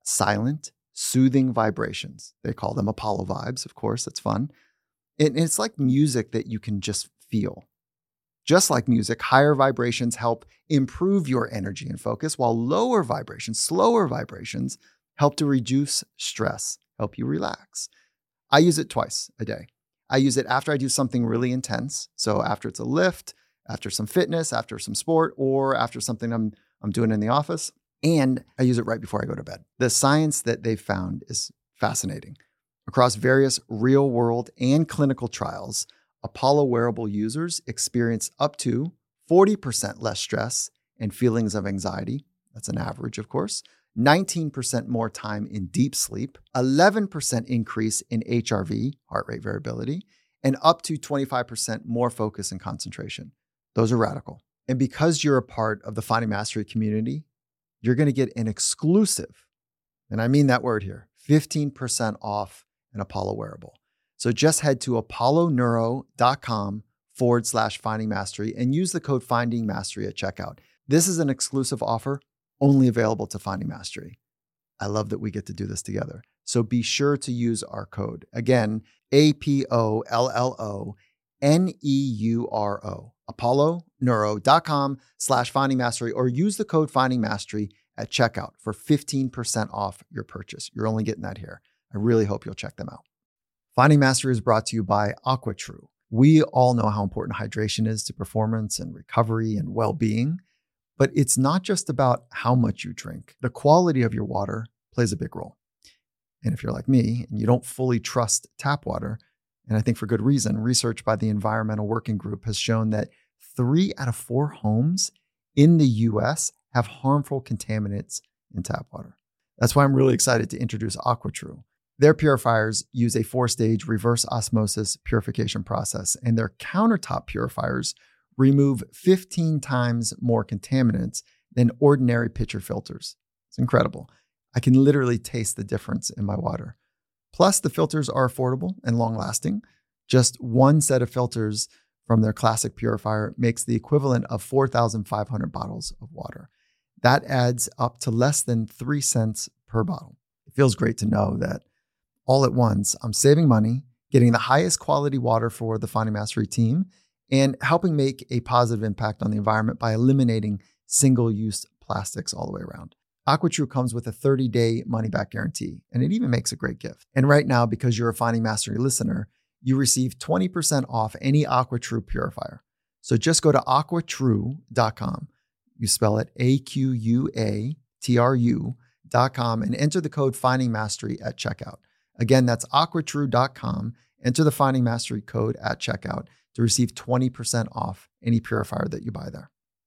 silent, soothing vibrations. They call them Apollo vibes, of course. That's fun. And it's like music that you can just feel. Just like music, higher vibrations help improve your energy and focus, while lower vibrations, slower vibrations, help to reduce stress, help you relax. I use it twice a day. I use it after I do something really intense. So after it's a lift, after some fitness, after some sport, or after something I'm I'm doing in the office. And I use it right before I go to bed. The science that they've found is fascinating. Across various real-world and clinical trials, Apollo wearable users experience up to forty percent less stress and feelings of anxiety. That's an average, of course. nineteen percent more time in deep sleep, eleven percent increase in H R V, heart rate variability, and up to twenty-five percent more focus and concentration. Those are radical. And because you're a part of the Finding Mastery community, you're going to get an exclusive, and I mean that word here, fifteen percent off an Apollo wearable. So just head to apolloneuro.com forward slash finding mastery and use the code finding mastery at checkout. This is an exclusive offer only available to Finding Mastery. I love that we get to do this together. So be sure to use our code. Again, A P O L L O N E U R O, apolloneuro.com slash finding mastery, or use the code finding mastery at checkout for fifteen percent off your purchase. You're only getting that here. I really hope you'll check them out. Finding Mastery is brought to you by AquaTrue. We all know how important hydration is to performance and recovery and well-being, but it's not just about how much you drink. The quality of your water plays a big role. And if you're like me and you don't fully trust tap water, and I think for good reason, research by the Environmental Working Group has shown that three out of four homes in the U S have harmful contaminants in tap water. That's why I'm really excited to introduce AquaTrue. Their purifiers use a four-stage reverse osmosis purification process, and their countertop purifiers remove fifteen times more contaminants than ordinary pitcher filters. It's incredible. I can literally taste the difference in my water. Plus, the filters are affordable and long-lasting. Just one set of filters from their classic purifier makes the equivalent of four thousand five hundred bottles of water. That adds up to less than three cents per bottle. It feels great to know that all at once, I'm saving money, getting the highest quality water for the Finding Mastery team, and helping make a positive impact on the environment by eliminating single-use plastics all the way around. AquaTrue comes with a thirty-day money-back guarantee, and it even makes a great gift. And right now, because you're a Finding Mastery listener, you receive twenty percent off any AquaTrue purifier. So just go to aqua true dot com. You spell it A Q U A T R U dot com and enter the code Finding Mastery at checkout. Again, that's aqua true dot com. Enter the Finding Mastery code at checkout to receive twenty percent off any purifier that you buy there.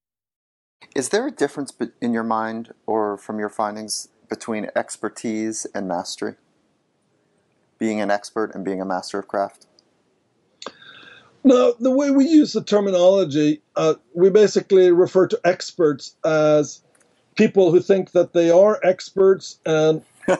Is there a difference in your mind or from your findings between expertise and mastery? Being an expert and being a master of craft? No, the way we use the terminology, uh, we basically refer to experts as people who think that they are experts and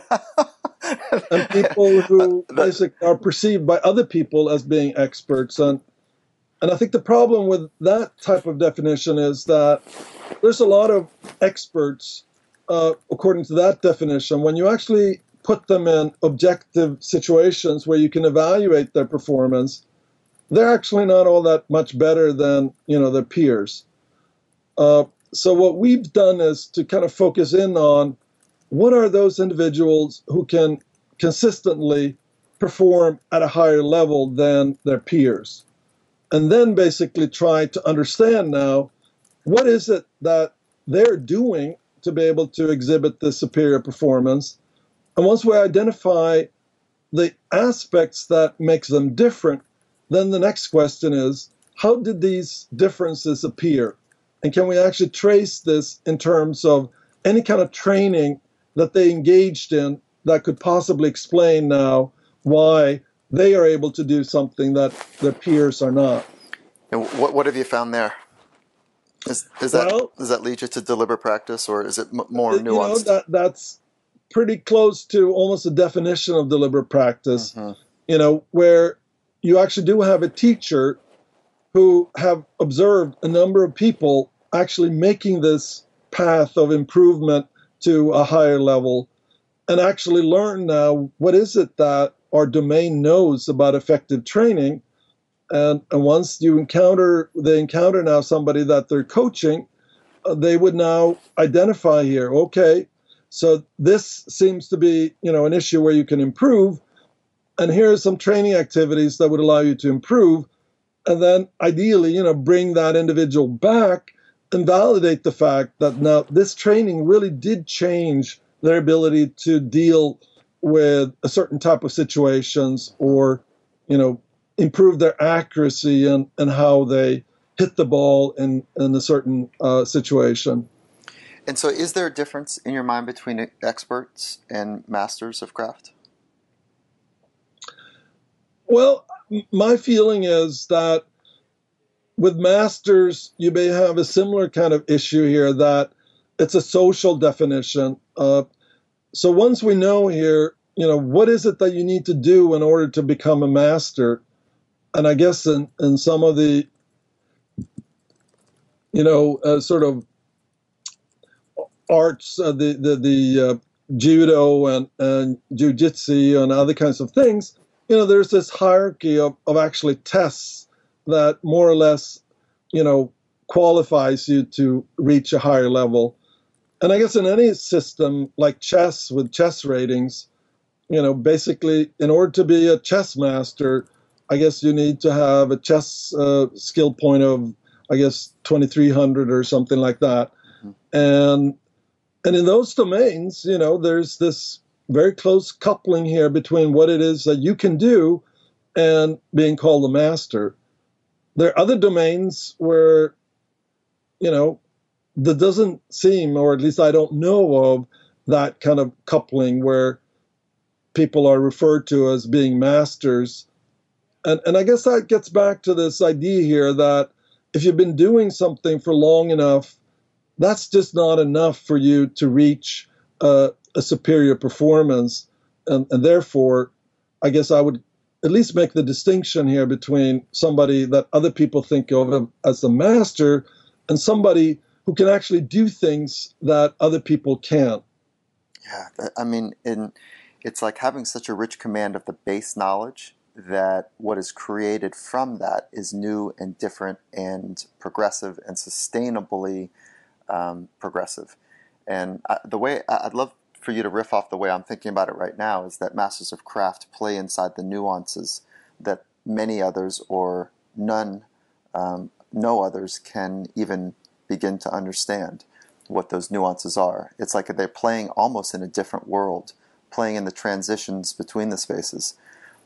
and people who basically are perceived by other people as being experts. And and I think the problem with that type of definition is that there's a lot of experts, uh, according to that definition. When you actually put them in objective situations where you can evaluate their performance, they're actually not all that much better than, you know, their peers. Uh, so what we've done is to kind of focus in on what are those individuals who can consistently perform at a higher level than their peers? And then basically try to understand now, what is it that they're doing to be able to exhibit this superior performance? And once we identify the aspects that makes them different, then the next question is, how did these differences appear? And can we actually trace this in terms of any kind of training that they engaged in that could possibly explain now why they are able to do something that their peers are not? And what what have you found there? Is, is that well, does that lead you to deliberate practice, or is it m- more you know, nuanced? that that's pretty close to almost a definition of deliberate practice. Mm-hmm. You know, where you actually do have a teacher who have observed a number of people actually making this path of improvement to a higher level. and actually learn now what is it that our domain knows about effective training. And, and once you encounter, they encounter now somebody that they're coaching, uh, they would now identify here, okay, so this seems to be, you know, an issue where you can improve. And here are some training activities that would allow you to improve. And then ideally, you know, bring that individual back and validate the fact that now this training really did change their ability to deal with a certain type of situations, or, you know, improve their accuracy and, and how they hit the ball in, in a certain uh, situation. And so is there a difference in your mind between experts and masters of craft? Well, my feeling is that with masters, you may have a similar kind of issue here, that it's a social definition. Uh, so once we know here, you know, what is it that you need to do in order to become a master? And I guess in, in some of the, you know, uh, sort of arts, uh, the, the, the uh, judo and, and jiu-jitsu and other kinds of things, you know, there's this hierarchy of, of actually tests that more or less, you know, qualifies you to reach a higher level. And I guess in any system like chess with chess ratings, you know, basically in order to be a chess master, I guess you need to have a chess uh, skill point of, I guess, twenty-three hundred or something like that. Mm-hmm. And and in those domains, you know, there's this very close coupling here between what it is that you can do and being called a master. There are other domains where, you know, that doesn't seem, or at least I don't know of, that kind of coupling where people are referred to as being masters. And, and I guess that gets back to this idea here that if you've been doing something for long enough, that's just not enough for you to reach uh, a superior performance. And, and therefore, I guess I would at least make the distinction here between somebody that other people think of as a master and somebody who can actually do things that other people can't. Yeah, I mean, in, it's like having such a rich command of the base knowledge that what is created from that is new and different and progressive and sustainably um, progressive. And I, the way I'd love for you to riff off the way I'm thinking about it right now is that masters of craft play inside the nuances that many others or none, um, no others can even begin to understand what those nuances are. It's like they're playing almost in a different world, playing in the transitions between the spaces.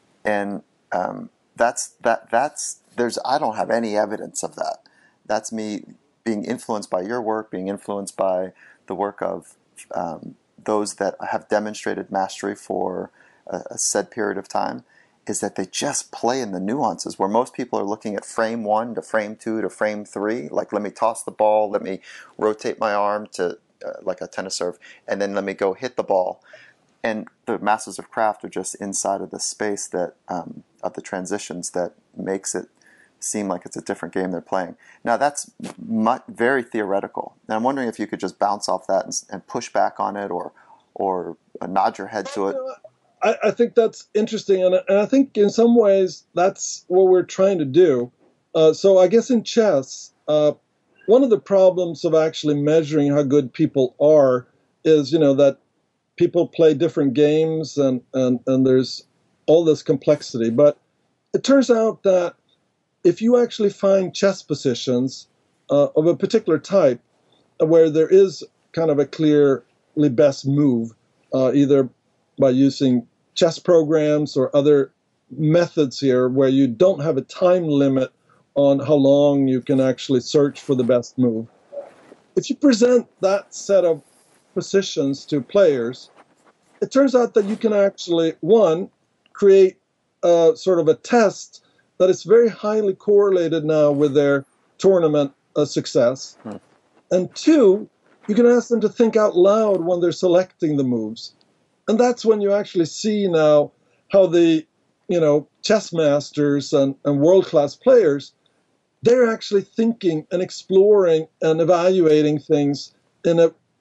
And um, that's that. That's there's. I don't have any evidence of that. That's me being influenced by your work, being influenced by the work of um, those that have demonstrated mastery for a, a said period of time. Is that they just play in the nuances where most people are looking at frame one to frame two to frame three. Like, let me toss the ball, let me rotate my arm to uh, like a tennis serve, and then let me go hit the ball. And the masters of craft are just inside of the space that um, of the transitions that makes it seem like it's a different game they're playing. Now that's mu- very theoretical. And I'm wondering if you could just bounce off that and, and push back on it, or or uh, nod your head to it. I, I think that's interesting, and, and I think in some ways that's what we're trying to do. Uh, so I guess in chess, uh, one of the problems of actually measuring how good people are is, you know, that people play different games and, and, and there's all this complexity. But it turns out that if you actually find chess positions uh, of a particular type where there is kind of a clearly best move, uh, either by using chess programs or other methods here where you don't have a time limit on how long you can actually search for the best move. If you present that set of positions to players, it turns out that you can actually, one, create a, sort of a test that is very highly correlated now with their tournament uh, success. Hmm. And two, you can ask them to think out loud when they're selecting the moves. And that's when you actually see now how the, you know, chess masters and, and world-class players, they're actually thinking and exploring and evaluating things in a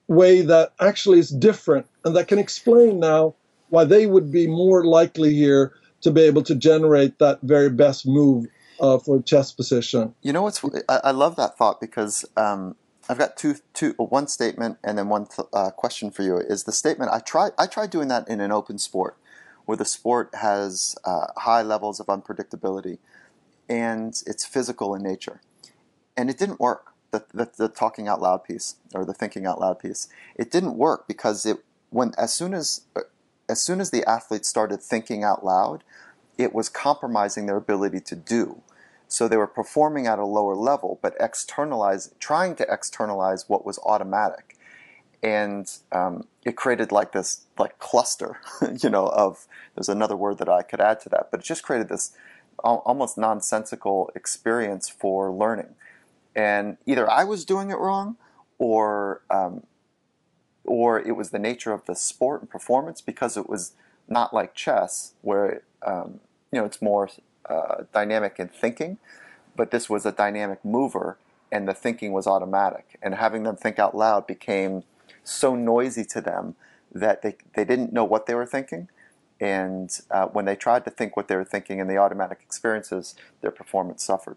way that actually is different and that can explain now why they would be more likely here to be able to generate that very best move uh, for chess position. You know what's? I, I love that thought because um, I've got two, two, one statement and then one th- uh, question for you. Is the statement I tried? I tried doing that in an open sport, where the sport has uh, high levels of unpredictability, and it's physical in nature, and it didn't work. The, the the talking out loud piece or the thinking out loud piece, it didn't work because it when as soon as as soon as the athletes started thinking out loud, it was compromising their ability to do. So they were performing at a lower level, but externalize, trying to externalize what was automatic, and um, it created like this like cluster, you know. Of there's another word that I could add to that, but it just created this al- almost nonsensical experience for learning. And either I was doing it wrong, or um, or it was the nature of the sport and performance, because it was not like chess, where um, you know it's more uh, dynamic in thinking, but this was a dynamic mover, and the thinking was automatic. And having them think out loud became so noisy to them that they they didn't know what they were thinking, and uh, when they tried to think what they were thinking in the automatic experiences, their performance suffered.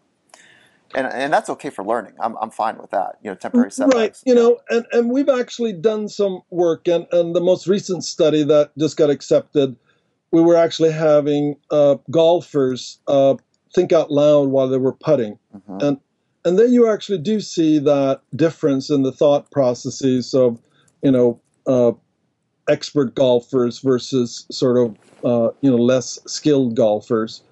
And and that's okay for learning. I'm I'm fine with that. You know, temporary setbacks. Right. You know, and, and we've actually done some work, and, and the most recent study that just got accepted, we were actually having uh, golfers uh, think out loud while they were putting. Mm-hmm. And and then you actually do see that difference in the thought processes of, you know, uh, expert golfers versus sort of, uh, you know, less skilled golfers.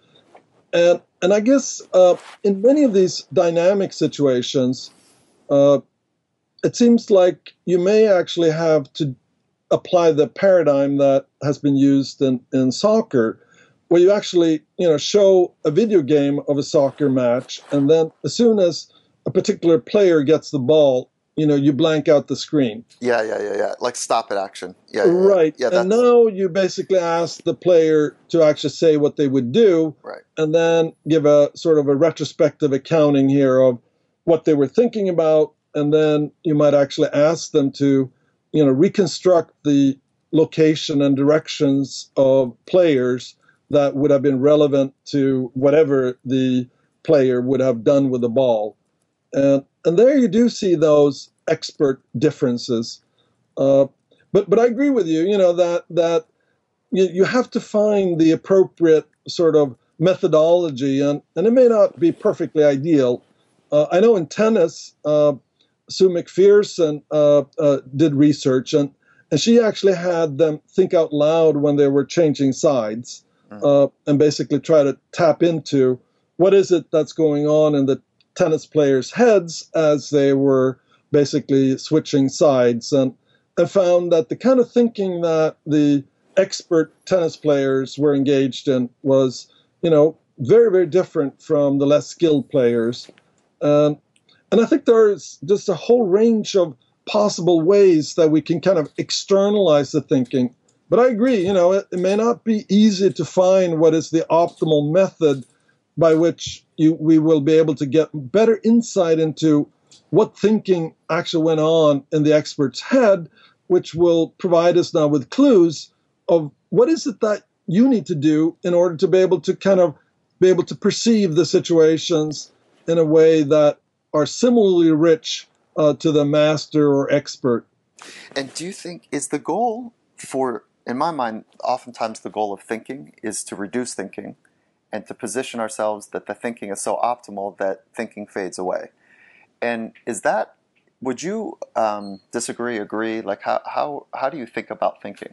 And and I guess uh, in many of these dynamic situations, uh, it seems like you may actually have to apply the paradigm that has been used in, in soccer, where you actually, you know, show a video game of a soccer match, and then as soon as a particular player gets the ball, you know, you blank out the screen. Yeah, yeah, yeah, yeah. Like stop it action. Yeah, yeah, right. Yeah, and now you basically ask the player to actually say what they would do, right, and then give a sort of a retrospective accounting here of what they were thinking about, and then you might actually ask them to, you know, reconstruct the location and directions of players that would have been relevant to whatever the player would have done with the ball. And and there you do see those expert differences. Uh, but but I agree with you, you know, that that you, you have to find the appropriate sort of methodology, and, and it may not be perfectly ideal. Uh, I know in tennis, uh, Sue McPherson uh, uh, did research, and, and she actually had them think out loud when they were changing sides, uh, and basically try to tap into what is it that's going on in the tennis players' heads as they were basically switching sides, and, and found that the kind of thinking that the expert tennis players were engaged in was, you know, very, very different from the less skilled players. Um, and I think there's just a whole range of possible ways that we can kind of externalize the thinking. But I agree, you know, it, it may not be easy to find what is the optimal method by which you, we will be able to get better insight into what thinking actually went on in the expert's head, which will provide us now with clues of what is it that you need to do in order to be able to kind of be able to perceive the situations in a way that are similarly rich uh, to the master or expert. And do you think, is the goal for, in my mind, oftentimes the goal of thinking is to reduce thinking and to position ourselves that the thinking is so optimal that thinking fades away? And is that, would you um, disagree, agree? Like, how, how, how do you think about thinking?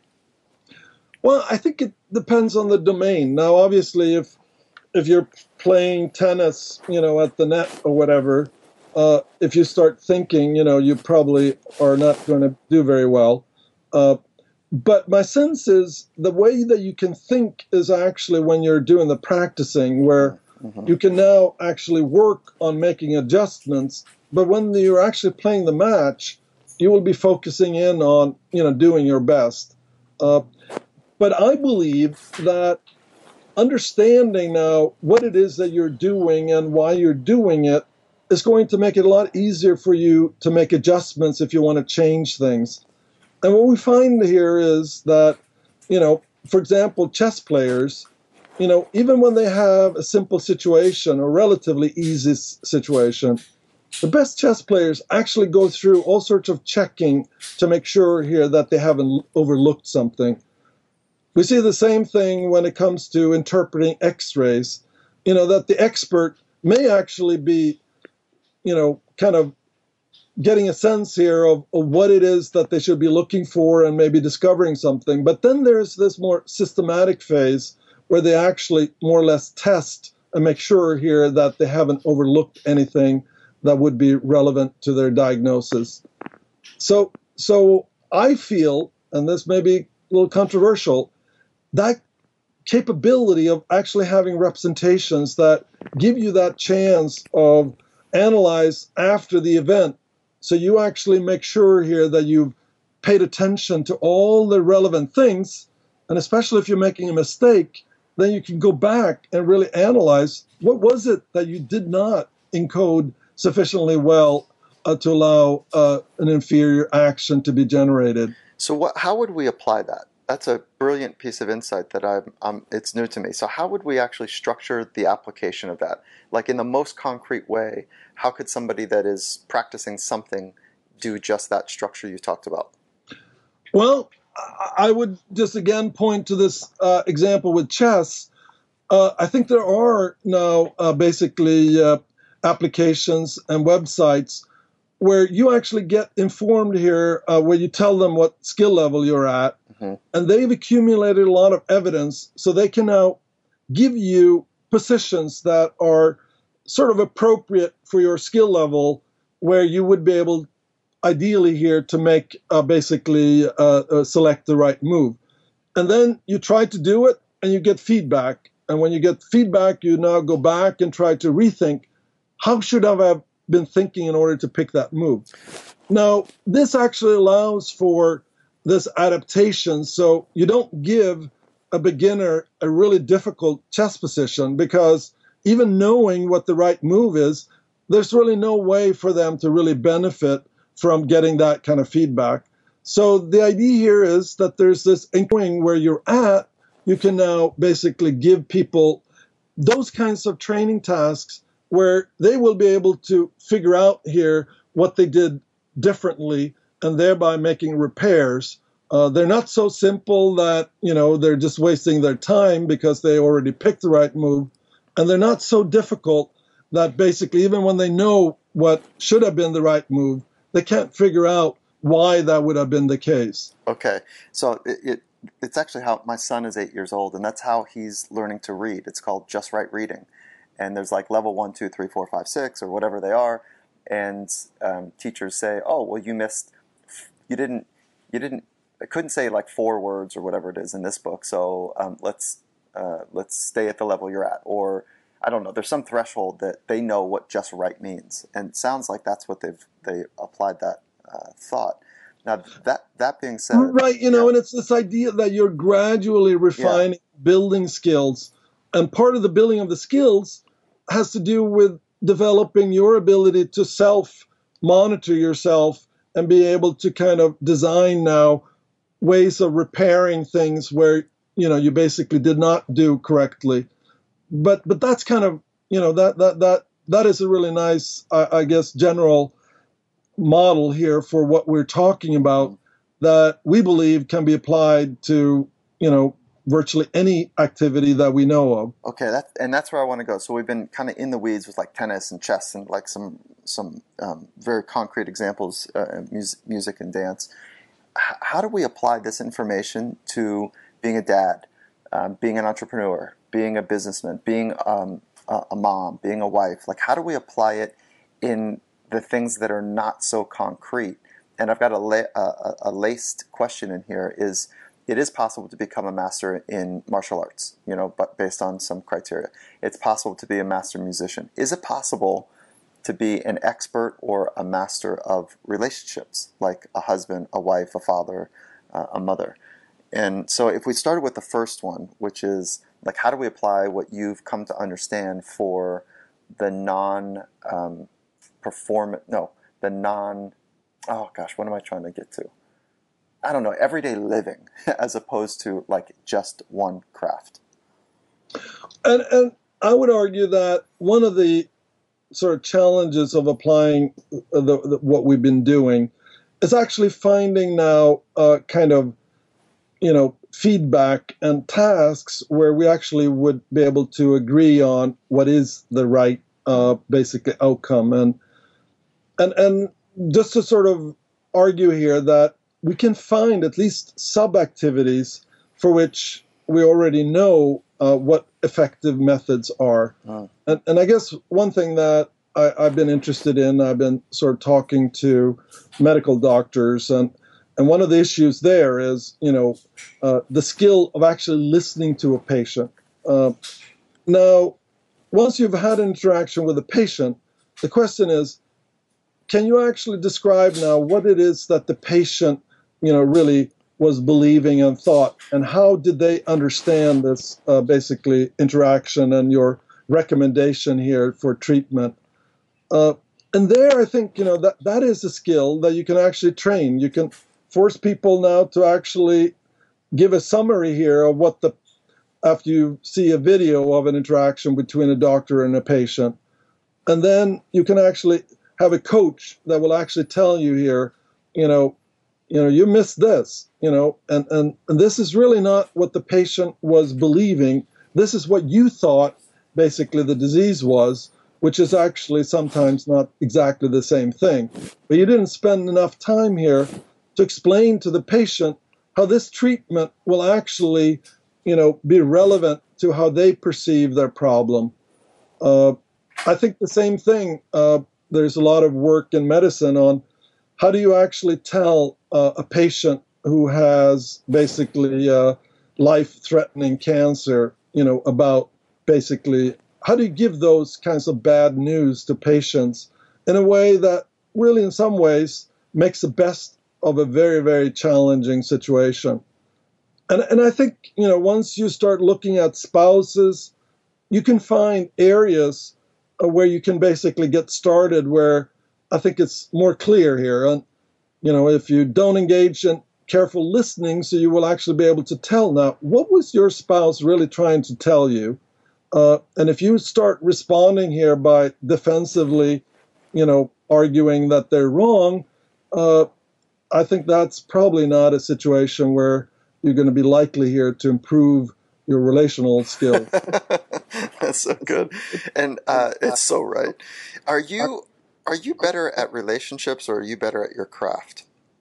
Well, I think it depends on the domain. Now, obviously, if if you're playing tennis, you know, at the net or whatever, uh, if you start thinking, you know, you probably are not going to do very well. Uh, but my sense is the way that you can think is actually when you're doing the practicing, where mm-hmm. you can now actually work on making adjustments. But when you're actually playing the match, you will be focusing in on, you know, doing your best. Uh, but I believe that understanding now what it is that you're doing and why you're doing it is going to make it a lot easier for you to make adjustments if you want to change things. And what we find here is that, you know, for example, chess players, you know, even when they have a simple situation, a relatively easy situation, the best chess players actually go through all sorts of checking to make sure here that they haven't overlooked something. We see the same thing when it comes to interpreting X-rays, you know, that the expert may actually be, you know, kind of getting a sense here of, of what it is that they should be looking for and maybe discovering something. But then there's this more systematic phase where they actually more or less test and make sure here that they haven't overlooked anything that would be relevant to their diagnosis. So, so I feel, and this may be a little controversial, that capability of actually having representations that give you that chance of analyze after the event. So you actually make sure here that you've paid attention to all the relevant things, and especially if you're making a mistake, then you can go back and really analyze what was it that you did not encode sufficiently well uh, to allow uh, an inferior action to be generated. So what, how would we apply that? That's a brilliant piece of insight that I'm, um, it's new to me. So how would we actually structure the application of that? Like in the most concrete way, how could somebody that is practicing something do just that structure you talked about? Well, I would just again point to this uh, example with chess. Uh, I think there are now uh, basically uh, applications and websites where you actually get informed here, uh, where you tell them what skill level you're at, mm-hmm. and they've accumulated a lot of evidence, so they can now give you positions that are sort of appropriate for your skill level, where you would be able, ideally here, to make uh, basically uh, uh, select the right move. And then you try to do it, and you get feedback. And when you get feedback, you now go back and try to rethink, how should I have been thinking in order to pick that move? Now, this actually allows for this adaptation, so you don't give a beginner a really difficult chess position, because even knowing what the right move is, there's really no way for them to really benefit from getting that kind of feedback. So the idea here is that there's this knowing where you're at, you can now basically give people those kinds of training tasks where they will be able to figure out here what they did differently and thereby making repairs. Uh, they're not so simple that, you know, they're just wasting their time because they already picked the right move. And they're not so difficult that basically even when they know what should have been the right move, they can't figure out why that would have been the case. Okay. So it, it it's actually how my son is eight years old, and that's how he's learning to read. It's called Just Right Reading. And there's like level one, two, three, four, five, six, or whatever they are. And um, teachers say, oh, well, you missed, you didn't, you didn't, I couldn't say like four words or whatever it is in this book. So um, let's, uh, let's stay at the level you're at. Or I don't know, there's some threshold that they know what just right means. And it sounds like that's what they've, they applied that uh, thought. Now, that that being said... Right, you know, yeah. And it's this idea that you're gradually refining yeah. building skills. And part of the building of the skills has to do with developing your ability to self-monitor yourself and be able to kind of design now ways of repairing things where, you know, you basically did not do correctly. But but that's kind of, you know, that that that that is a really nice, I, I guess, general model here for what we're talking about that we believe can be applied to, you know, virtually any activity that we know of. Okay, that, and that's where I want to go. So we've been kind of in the weeds with like tennis and chess and like some some um, very concrete examples, uh, music, music and dance. H- how do we apply this information to being a dad, um, being an entrepreneur, being a businessman, being um, a, a mom, being a wife? Like, how do we apply it in the things that are not so concrete? And I've got a, la- a, a laced question in here is, it is possible to become a master in martial arts, you know, but based on some criteria. It's possible to be a master musician. Is it possible to be an expert or a master of relationships, like a husband, a wife, a father, uh, a mother? And so if we started with the first one, which is like, how do we apply what you've come to understand for the non, um, perform no the non oh gosh what am I trying to get to? I don't know, everyday living as opposed to like just one craft. And and I would argue that one of the sort of challenges of applying the, the, what we've been doing is actually finding now uh, kind of, you know, feedback and tasks where we actually would be able to agree on what is the right uh, basically outcome. And, and, and just to sort of argue here that we can find at least sub-activities for which we already know uh, what effective methods are. Oh. And, and I guess one thing that I, I've been interested in, I've been sort of talking to medical doctors, and, and one of the issues there is, you know, uh, the skill of actually listening to a patient. Uh, now, once you've had an interaction with a patient, the question is, can you actually describe now what it is that the patient, you know, really was believing and thought, and how did they understand this uh, basically interaction and your recommendation here for treatment? Uh, and there, I think, you know, that that is a skill that you can actually train. You can force people now to actually give a summary here of what the, after you see a video of an interaction between a doctor and a patient. And then you can actually have a coach that will actually tell you here, you know, you know, you missed this, you know, and, and, and this is really not what the patient was believing. This is what you thought basically the disease was, which is actually sometimes not exactly the same thing. But you didn't spend enough time here to explain to the patient how this treatment will actually, you know, be relevant to how they perceive their problem. Uh, I think the same thing, uh, there's a lot of work in medicine on how do you actually tell uh, a patient who has basically uh, life-threatening cancer, you know, about basically how do you give those kinds of bad news to patients in a way that really in some ways makes the best of a very, very challenging situation. And, and I think, you know, once you start looking at spouses, you can find areas uh, where you can basically get started where I think it's more clear here. And, you know, if you don't engage in careful listening, so you will actually be able to tell now, what was your spouse really trying to tell you? Uh, and if you start responding here by defensively, you know, arguing that they're wrong, uh, I think that's probably not a situation where you're going to be likely here to improve your relational skills. That's so good. And uh, it's so right. Are you are you better at relationships or are you better at your craft?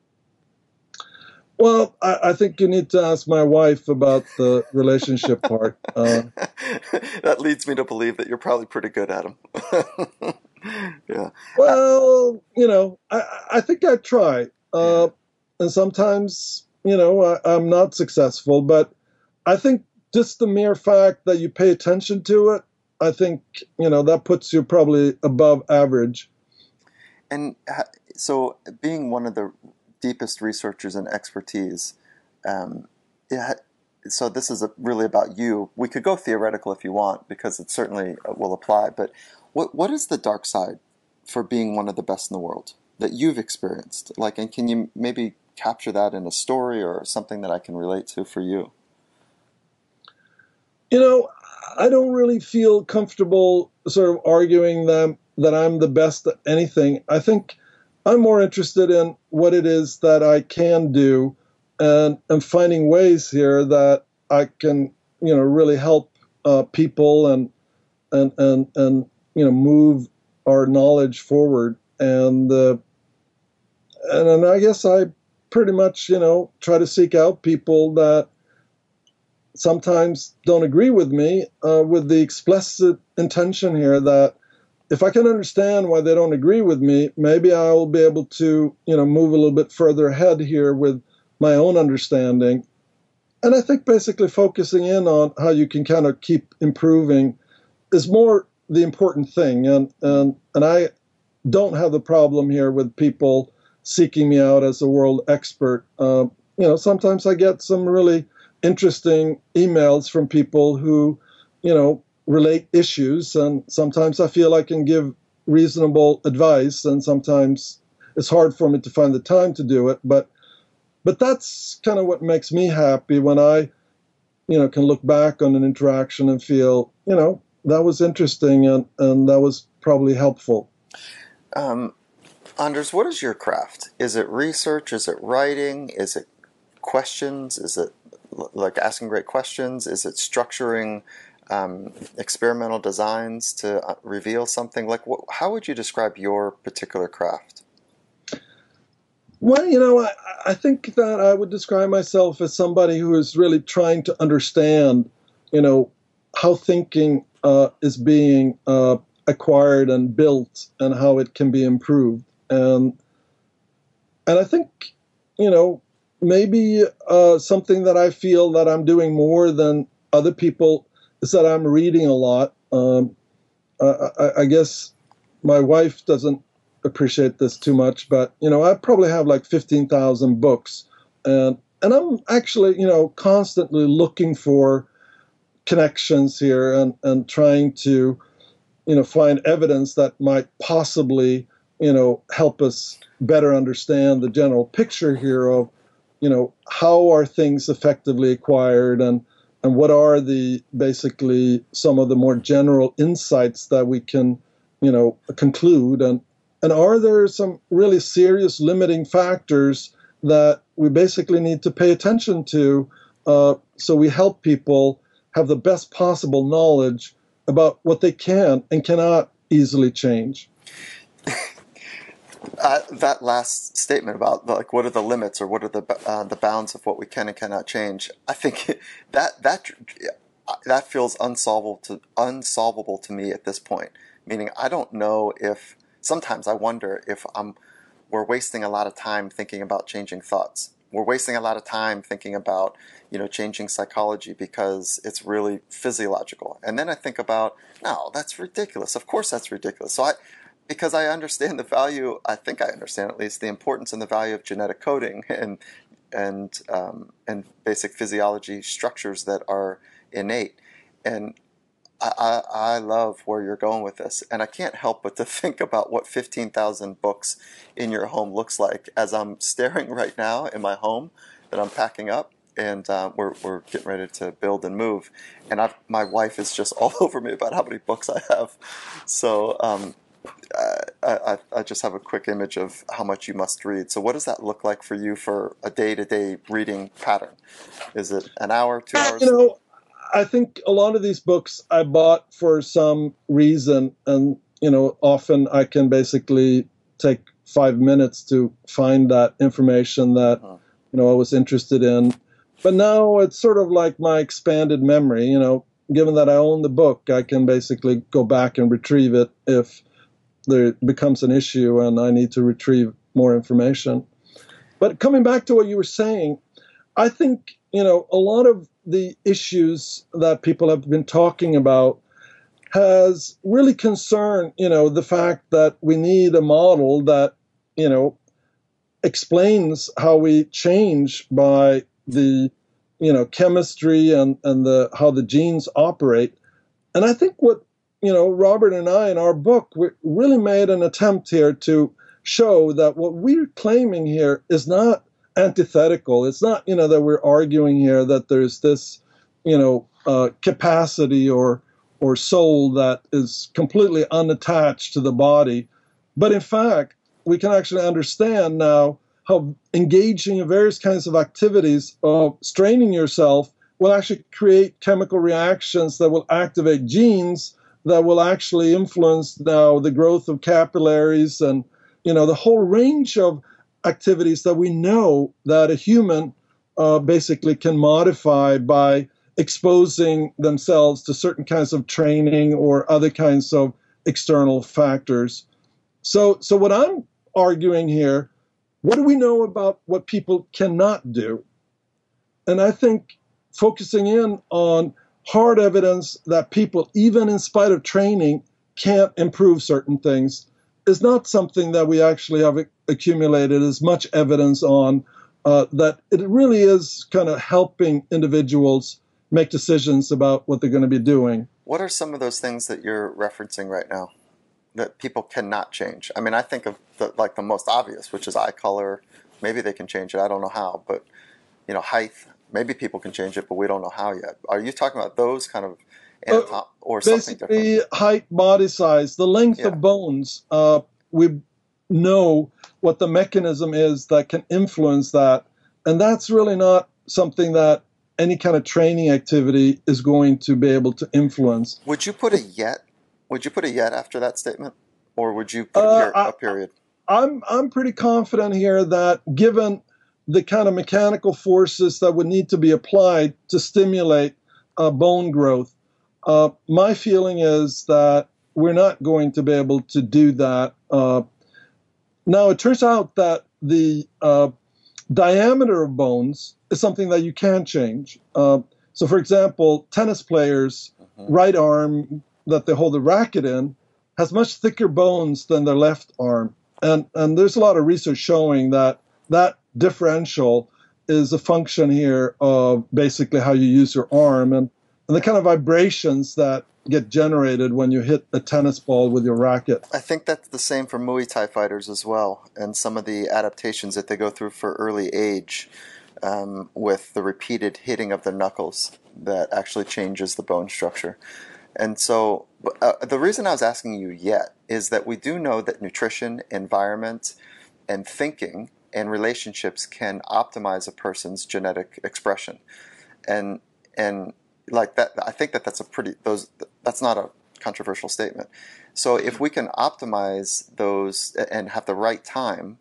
Well, I, I think you need to ask my wife about the relationship part. Uh, that leads me to believe that you're probably pretty good at them. Yeah. Well, you know, I, I think I try. Uh, and sometimes, you know, I, I'm not successful. But I think just the mere fact that you pay attention to it, I think, you know, that puts you probably above average. And so being one of the deepest researchers and expertise, um, it, so this is a, really about you. We could go theoretical if you want, because it certainly will apply. But what what is the dark side for being one of the best in the world that you've experienced? Like, and can you maybe capture that in a story or something that I can relate to for you? You know, I don't really feel comfortable sort of arguing them that I'm the best at anything. I think I'm more interested in what it is that I can do and, and finding ways here that I can, you know, really help uh, people and, and, and, and, you know, move our knowledge forward. And, uh, and, and I guess I pretty much, you know, try to seek out people that sometimes don't agree with me uh, with the explicit intention here that if I can understand why they don't agree with me, maybe I'll be able to, you know, move a little bit further ahead here with my own understanding. And I think basically focusing in on how you can kind of keep improving is more the important thing. And and and I don't have the problem here with people seeking me out as a world expert. Uh, you know, sometimes I get some really interesting emails from people who, you know, relate issues, and sometimes I feel I can give reasonable advice, and sometimes it's hard for me to find the time to do it. But but that's kind of what makes me happy when I, you know, can look back on an interaction and feel, you know, that was interesting and, and that was probably helpful. Um, Anders, what is your craft? Is it research? Is it writing? Is it questions? Is it like asking great questions? Is it structuring um, experimental designs to reveal something? Like, what, how would you describe your particular craft? Well, you know, I, I think that I would describe myself as somebody who is really trying to understand, you know, how thinking uh, is being uh, acquired and built and how it can be improved. And and I think, you know, maybe uh, something that I feel that I'm doing more than other people is that I'm reading a lot. Um, I, I guess my wife doesn't appreciate this too much, but, you know, I probably have like fifteen thousand books. And, and I'm actually, you know, constantly looking for connections here and, and trying to, you know, find evidence that might possibly, you know, help us better understand the general picture here of, you know, how are things effectively acquired, and and what are the basically some of the more general insights that we can, you know, conclude, and and are there some really serious limiting factors that we basically need to pay attention to, uh, so we help people have the best possible knowledge about what they can and cannot easily change. Uh, that last statement about like what are the limits or what are the uh, the bounds of what we can and cannot change, I think that that that feels unsolvable to unsolvable to me at this point. Meaning, I don't know if sometimes I wonder if I'm we're wasting a lot of time thinking about changing thoughts. We're wasting a lot of time thinking about, you know, changing psychology because it's really physiological. And then I think about, no, that's ridiculous. Of course that's ridiculous. So I, because I understand the value, I think I understand at least the importance and the value of genetic coding and and um, and basic physiology structures that are innate. And I, I, I love where you're going with this, and I can't help but to think about what fifteen thousand books in your home looks like as I'm staring right now in my home that I'm packing up, and uh, we're, we're getting ready to build and move, and I've, my wife is just all over me about how many books I have. So um, I, I, I just have a quick image of how much you must read. So what does that look like for you for a day-to-day reading pattern? Is it an hour, two hours? You know, I think a lot of these books I bought for some reason, and, you know, often I can basically take five minutes to find that information that, huh. you know, I was interested in. But now it's sort of like my expanded memory, you know, given that I own the book, I can basically go back and retrieve it if there becomes an issue and I need to retrieve more information. But coming back to what you were saying, I think, you know, a lot of the issues that people have been talking about has really concerned, you know, the fact that we need a model that, you know, explains how we change by the, you know, chemistry and, and the how the genes operate. And I think what, you know, Robert and I in our book, we really made an attempt here to show that what we're claiming here is not antithetical. It's not, you know, that we're arguing here that there's this, you know, uh, capacity or or soul that is completely unattached to the body. But in fact, we can actually understand now how engaging in various kinds of activities of straining yourself will actually create chemical reactions that will activate genes that will actually influence now the growth of capillaries and, you know, the whole range of activities that we know that a human uh, basically can modify by exposing themselves to certain kinds of training or other kinds of external factors. So, so what I'm arguing here, what do we know about what people cannot do? And I think focusing in on hard evidence that people, even in spite of training, can't improve certain things is not something that we actually have accumulated as much evidence on, uh, that it really is kind of helping individuals make decisions about what they're going to be doing. What are some of those things that you're referencing right now? that people cannot change. I mean, I think of the, like the most obvious, which is eye color. Maybe they can change it. I don't know how, but you know, height. Maybe people can change it, but we don't know how yet. Are you talking about those kind of anatom- uh, or something different? Basically, height, body size, the length yeah. of bones. Uh, we know what the mechanism is that can influence that, and that's really not something that any kind of training activity is going to be able to influence. Would you put a yet? Would you put a yet after that statement, or would you put uh, a, per- I, a period? I'm I'm pretty confident here that given the kind of mechanical forces that would need to be applied to stimulate uh, bone growth, uh, my feeling is that we're not going to be able to do that. Uh, now, it turns out that the uh, diameter of bones is something that you can change. Uh, so, for example, tennis players' mm-hmm. right arm that they hold the racket in has much thicker bones than their left arm. And, and there's a lot of research showing that that differential is a function here of basically how you use your arm and, and the kind of vibrations that get generated when you hit a tennis ball with your racket. I think that's the same for Muay Thai fighters as well, and some of the adaptations that they go through for early age um, with the repeated hitting of their knuckles that actually changes the bone structure. And so uh, the reason I was asking you yet is that we do know that nutrition, environment, and thinking and relationships can optimize a person's genetic expression. And and like that, I think that that's a pretty, those, that's not a controversial statement. So if we can optimize those and have the right time,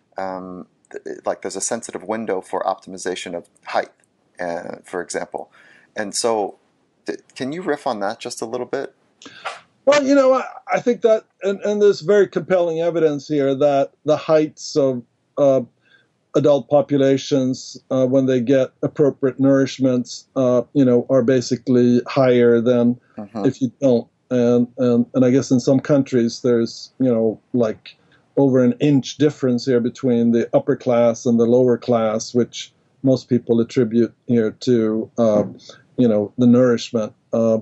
um, like there's a sensitive window for optimization of height, uh, for example. And so can you riff on that just a little bit? Well, you know, I, I think that, and, and there's very compelling evidence here that the heights of uh, adult populations, uh, when they get appropriate nourishments, uh, you know, are basically higher than mm-hmm. if you don't. And, and and I guess in some countries there's, you know, like over an inch difference here between the upper class and the lower class, which most people attribute here to, uh, you know, the nourishment. Uh,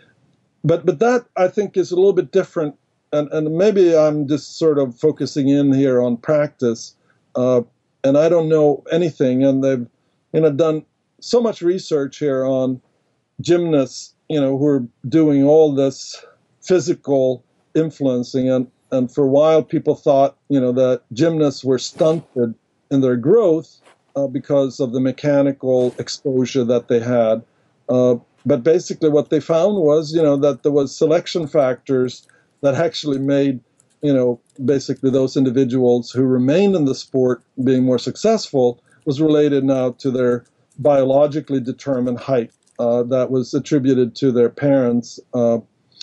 but but that, I think, is a little bit different. And, and maybe I'm just sort of focusing in here on practice. Uh, and I don't know anything. And they've, you know, done so much research here on gymnasts, you know, who are doing all this physical influencing. And, and for a while, people thought, you know, that gymnasts were stunted in their growth uh, because of the mechanical exposure that they had. Uh, but basically what they found was, you know, that there was selection factors that actually made, you know, basically those individuals who remained in the sport being more successful was related now to their biologically determined height uh, that was attributed to their parents. Uh,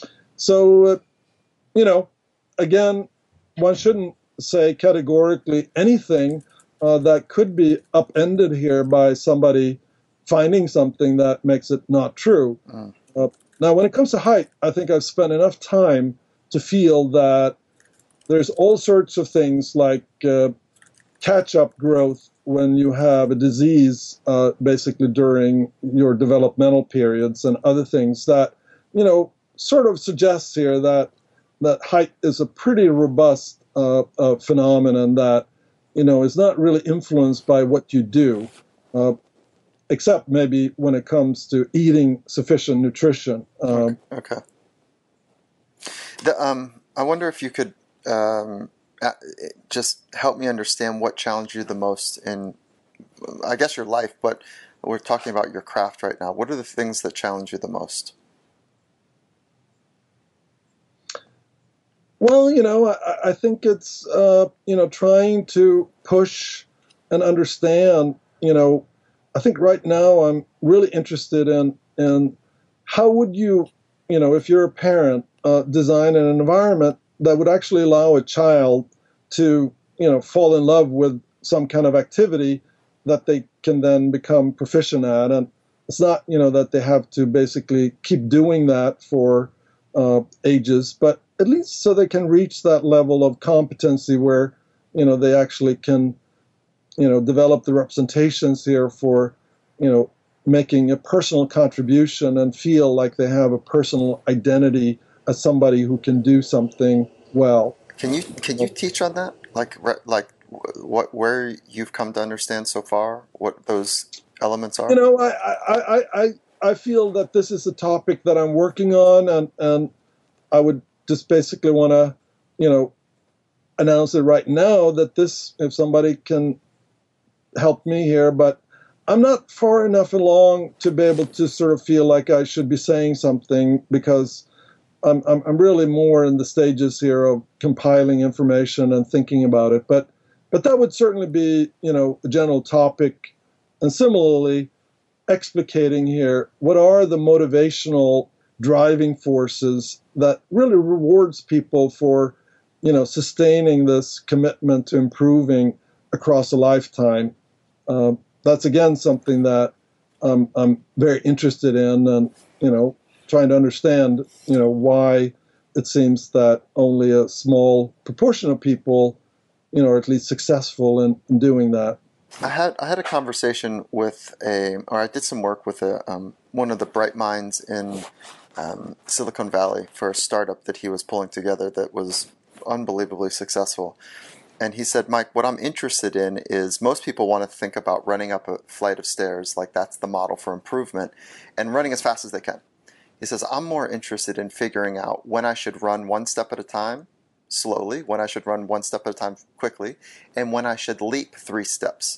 so, uh, you know, again, one shouldn't say categorically anything uh, that could be upended here by somebody finding something that makes it not true. Mm. Uh, now, when it comes to height, I think I've spent enough time to feel that there's all sorts of things like uh, catch-up growth when you have a disease, uh, basically during your developmental periods, and other things that, you know, sort of suggests here that that height is a pretty robust uh, uh, phenomenon that, you know, is not really influenced by what you do, uh, except maybe when it comes to eating sufficient nutrition. Um, okay. okay. The, um, I wonder if you could um, just help me understand what challenged you the most in, I guess, your life, but we're talking about your craft right now. What are the things that challenge you the most? Well, you know, I, I think it's, uh, you know, trying to push and understand, you know, I think right now I'm really interested in, in how would you, you know, if you're a parent, uh, design an environment that would actually allow a child to, you know, fall in love with some kind of activity that they can then become proficient at. And it's not, you know, that they have to basically keep doing that for uh, ages, but at least so they can reach that level of competency where, you know, they actually can, you know, develop the representations here for, you know, making a personal contribution and feel like they have a personal identity as somebody who can do something well. Can you can you teach on that? Like like what where you've come to understand so far what those elements are? You know, I I, I, I, I feel that this is a topic that I'm working on, and, and I would just basically want to, you know, announce it right now that this, if somebody can help me here, but I'm not far enough along to be able to sort of feel like I should be saying something, because I'm, I'm, I'm really more in the stages here of compiling information and thinking about it. But, but that would certainly be, you know, a general topic. And similarly, explicating here, what are the motivational driving forces that really rewards people for, you know, sustaining this commitment to improving across a lifetime. Uh, that's, again, something that um, I'm very interested in, and, you know, trying to understand, you know, why it seems that only a small proportion of people, you know, are at least successful in, in doing that. I had I had a conversation with a, or I did some work with a um, one of the bright minds in um, Silicon Valley for a startup that he was pulling together that was unbelievably successful. And he said, Mike, what I'm interested in is most people want to think about running up a flight of stairs, like that's the model for improvement, and running as fast as they can. He says, I'm more interested in figuring out when I should run one step at a time, slowly, when I should run one step at a time quickly, and when I should leap three steps.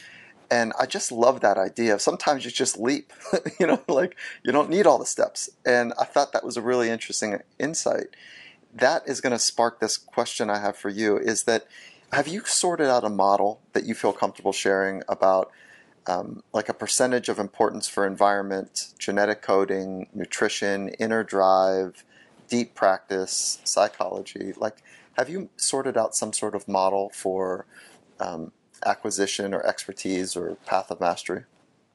And I just love that idea. Sometimes you just leap, you know, like you don't need all the steps. And I thought that was a really interesting insight. That is going to spark this question I have for you, is that have you sorted out a model that you feel comfortable sharing about um, like a percentage of importance for environment, genetic coding, nutrition, inner drive, deep practice, psychology? Like, have you sorted out some sort of model for um, acquisition or expertise or path of mastery?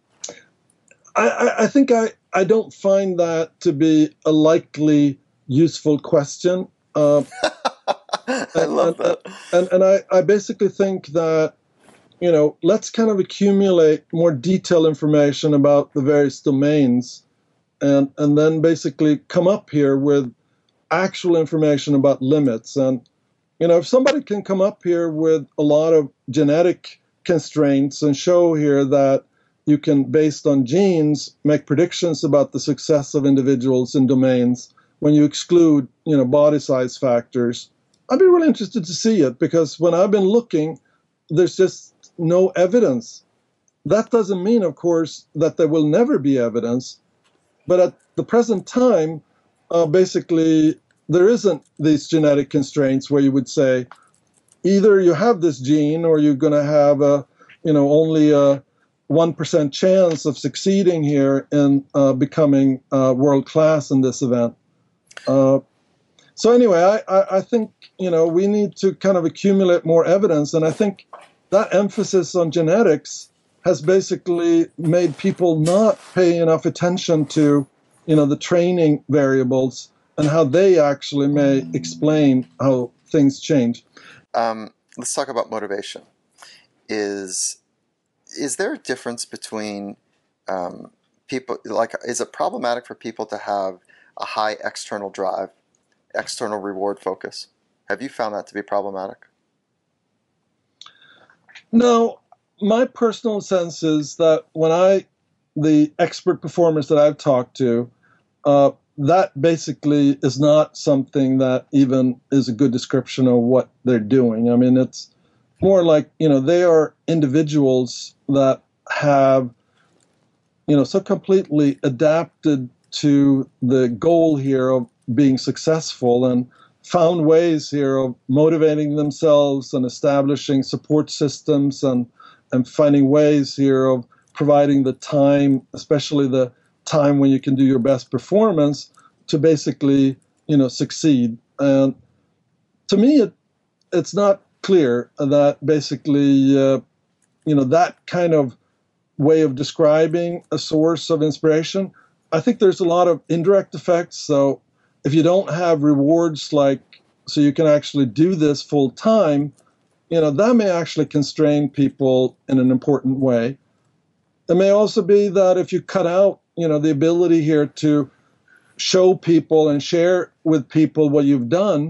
I, I think I, I don't find that to be a likely useful question. Uh, I and, love and, that. And, and I, I basically think that, you know, let's kind of accumulate more detailed information about the various domains, and, and then basically come up here with actual information about limits. And, you know, if somebody can come up here with a lot of genetic constraints and show here that you can, based on genes, make predictions about the success of individuals in domains when you exclude, you know, body size factors, I'd be really interested to see it, because when I've been looking, there's just no evidence. That doesn't mean, of course, that there will never be evidence, but at the present time, uh, basically, there isn't these genetic constraints where you would say either you have this gene or you're going to have a, you know, only a one percent chance of succeeding here in uh, becoming uh, world class in this event. Uh, so anyway, I, I, I think, you know, we need to kind of accumulate more evidence, and I think that emphasis on genetics has basically made people not pay enough attention to, you know, the training variables and how they actually may explain how things change. Um, let's talk about motivation. Is is there a difference between um, people, like, is it problematic for people to have a high external drive, external reward focus? Have you found that to be problematic? No, my personal sense is that when I, the expert performers that I've talked to, uh, that basically is not something that even is a good description of what they're doing. I mean, it's more like, you know, they are individuals that have, you know, so completely adapted to the goal here of being successful and found ways here of motivating themselves and establishing support systems and, and finding ways here of providing the time, especially the time when you can do your best performance, to basically, you know, succeed. And to me, it, it's not clear that basically, uh, you know, that kind of way of describing a source of inspiration, I think there's a lot of indirect effects. So if you don't have rewards, like, so you can actually do this full time, you know, that may actually constrain people in an important way. It may also be that if you cut out, you know, the ability here to show people and share with people what you've done,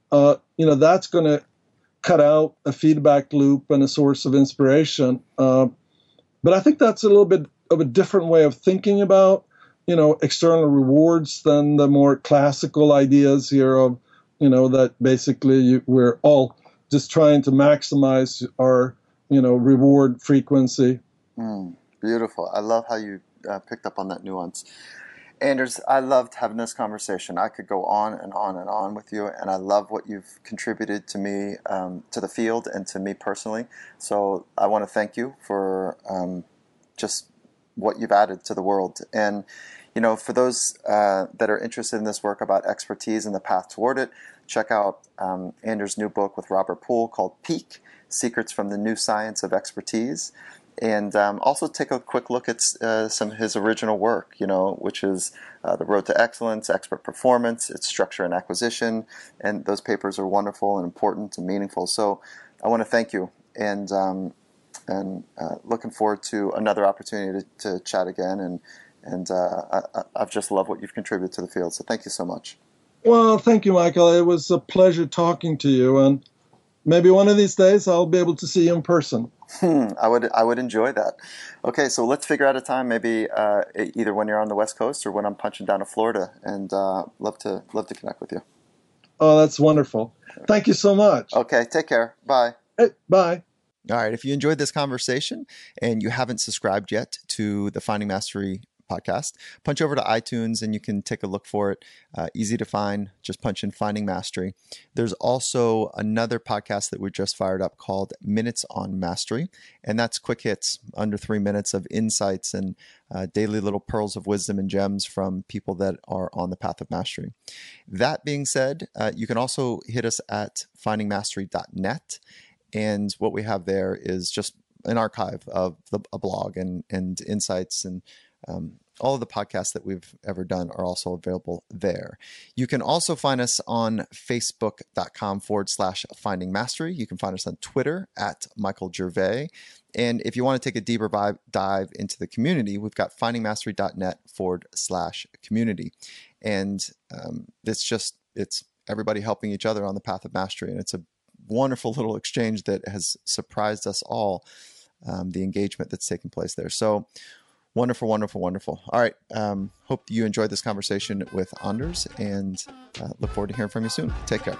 uh, you know, that's going to cut out a feedback loop and a source of inspiration. Uh, but I think that's a little bit of a different way of thinking about, you know, external rewards than the more classical ideas here of, you know, that basically you, we're all just trying to maximize our, you know, reward frequency. Mm, beautiful. I love how you uh, picked up on that nuance. Anders, I loved having this conversation. I could go on and on and on with you, and I love what you've contributed to me, um, to the field, and to me personally. So I want to thank you for um, just what you've added to the world. And, you know, for those uh, that are interested in this work about expertise and the path toward it, check out um, Anders' new book with Robert Poole called Peak: Secrets from the New Science of Expertise. And um, also take a quick look at uh, some of his original work, you know, which is uh, The Road to Excellence, Expert Performance, Its Structure and Acquisition. And those papers are wonderful and important and meaningful. So I want to thank you, and um, and uh, looking forward to another opportunity to, to chat again. And, and uh, I, I've just loved what you've contributed to the field. So thank you so much. Well, thank you, Michael. It was a pleasure talking to you. And maybe one of these days I'll be able to see you in person. Hmm, I would I would enjoy that. Okay, so let's figure out a time, maybe uh, either when you're on the West Coast or when I'm punching down to Florida, and uh, love to love to connect with you. Oh, that's wonderful. Thank you so much. Okay, take care. Bye. Hey, bye. All right. If you enjoyed this conversation and you haven't subscribed yet to the Finding Mastery podcast, punch over to iTunes and you can take a look for it. Uh, easy to find. Just punch in Finding Mastery. There's also another podcast that we just fired up called Minutes on Mastery. And that's quick hits, under three minutes of insights and uh, daily little pearls of wisdom and gems from people that are on the path of mastery. That being said, uh, you can also hit us at finding mastery dot net. And what we have there is just an archive of the, a blog and, and insights, and um, all of the podcasts that we've ever done are also available there. You can also find us on facebook.com forward slash finding mastery. You can find us on Twitter at Michael Gervais. And if you want to take a deeper vibe, dive into the community, we've got findingmastery.net forward slash community. And um, it's just, it's everybody helping each other on the path of mastery. And it's a wonderful little exchange that has surprised us all, um, the engagement that's taking place there. So wonderful, wonderful, wonderful. All right. Um, hope you enjoyed this conversation with Anders, and uh, look forward to hearing from you soon. Take care.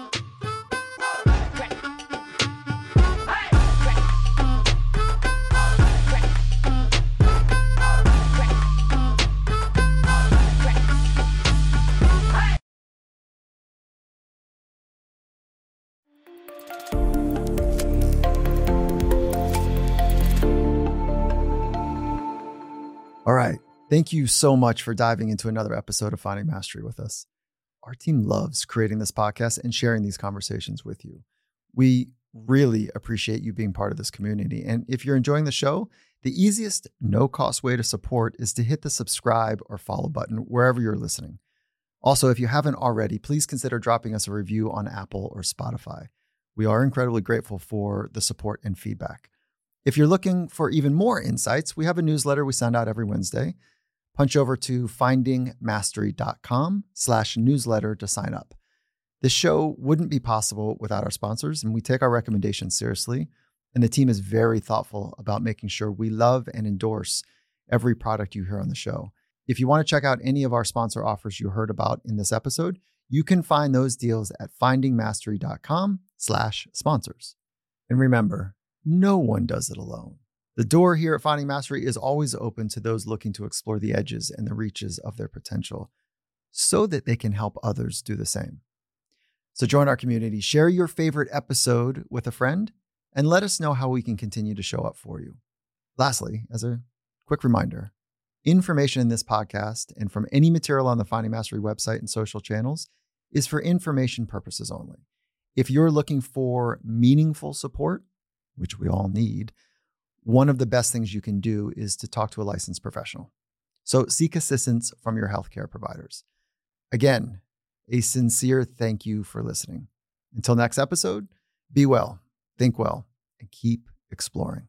All right. Thank you so much for diving into another episode of Finding Mastery with us. Our team loves creating this podcast and sharing these conversations with you. We really appreciate you being part of this community. And if you're enjoying the show, the easiest no-cost way to support is to hit the subscribe or follow button wherever you're listening. Also, if you haven't already, please consider dropping us a review on Apple or Spotify. We are incredibly grateful for the support and feedback. If you're looking for even more insights, we have a newsletter we send out every Wednesday. Punch over to findingmastery.com slash newsletter to sign up. This show wouldn't be possible without our sponsors, and we take our recommendations seriously. And the team is very thoughtful about making sure we love and endorse every product you hear on the show. If you want to check out any of our sponsor offers you heard about in this episode, you can find those deals at findingmastery.com slash sponsors. And remember, no one does it alone. The door here at Finding Mastery is always open to those looking to explore the edges and the reaches of their potential so that they can help others do the same. So join our community, share your favorite episode with a friend, and let us know how we can continue to show up for you. Lastly, as a quick reminder, information in this podcast and from any material on the Finding Mastery website and social channels is for information purposes only. If you're looking for meaningful support, which we all need, one of the best things you can do is to talk to a licensed professional. So seek assistance from your healthcare providers. Again, a sincere thank you for listening. Until next episode, be well, think well, and keep exploring.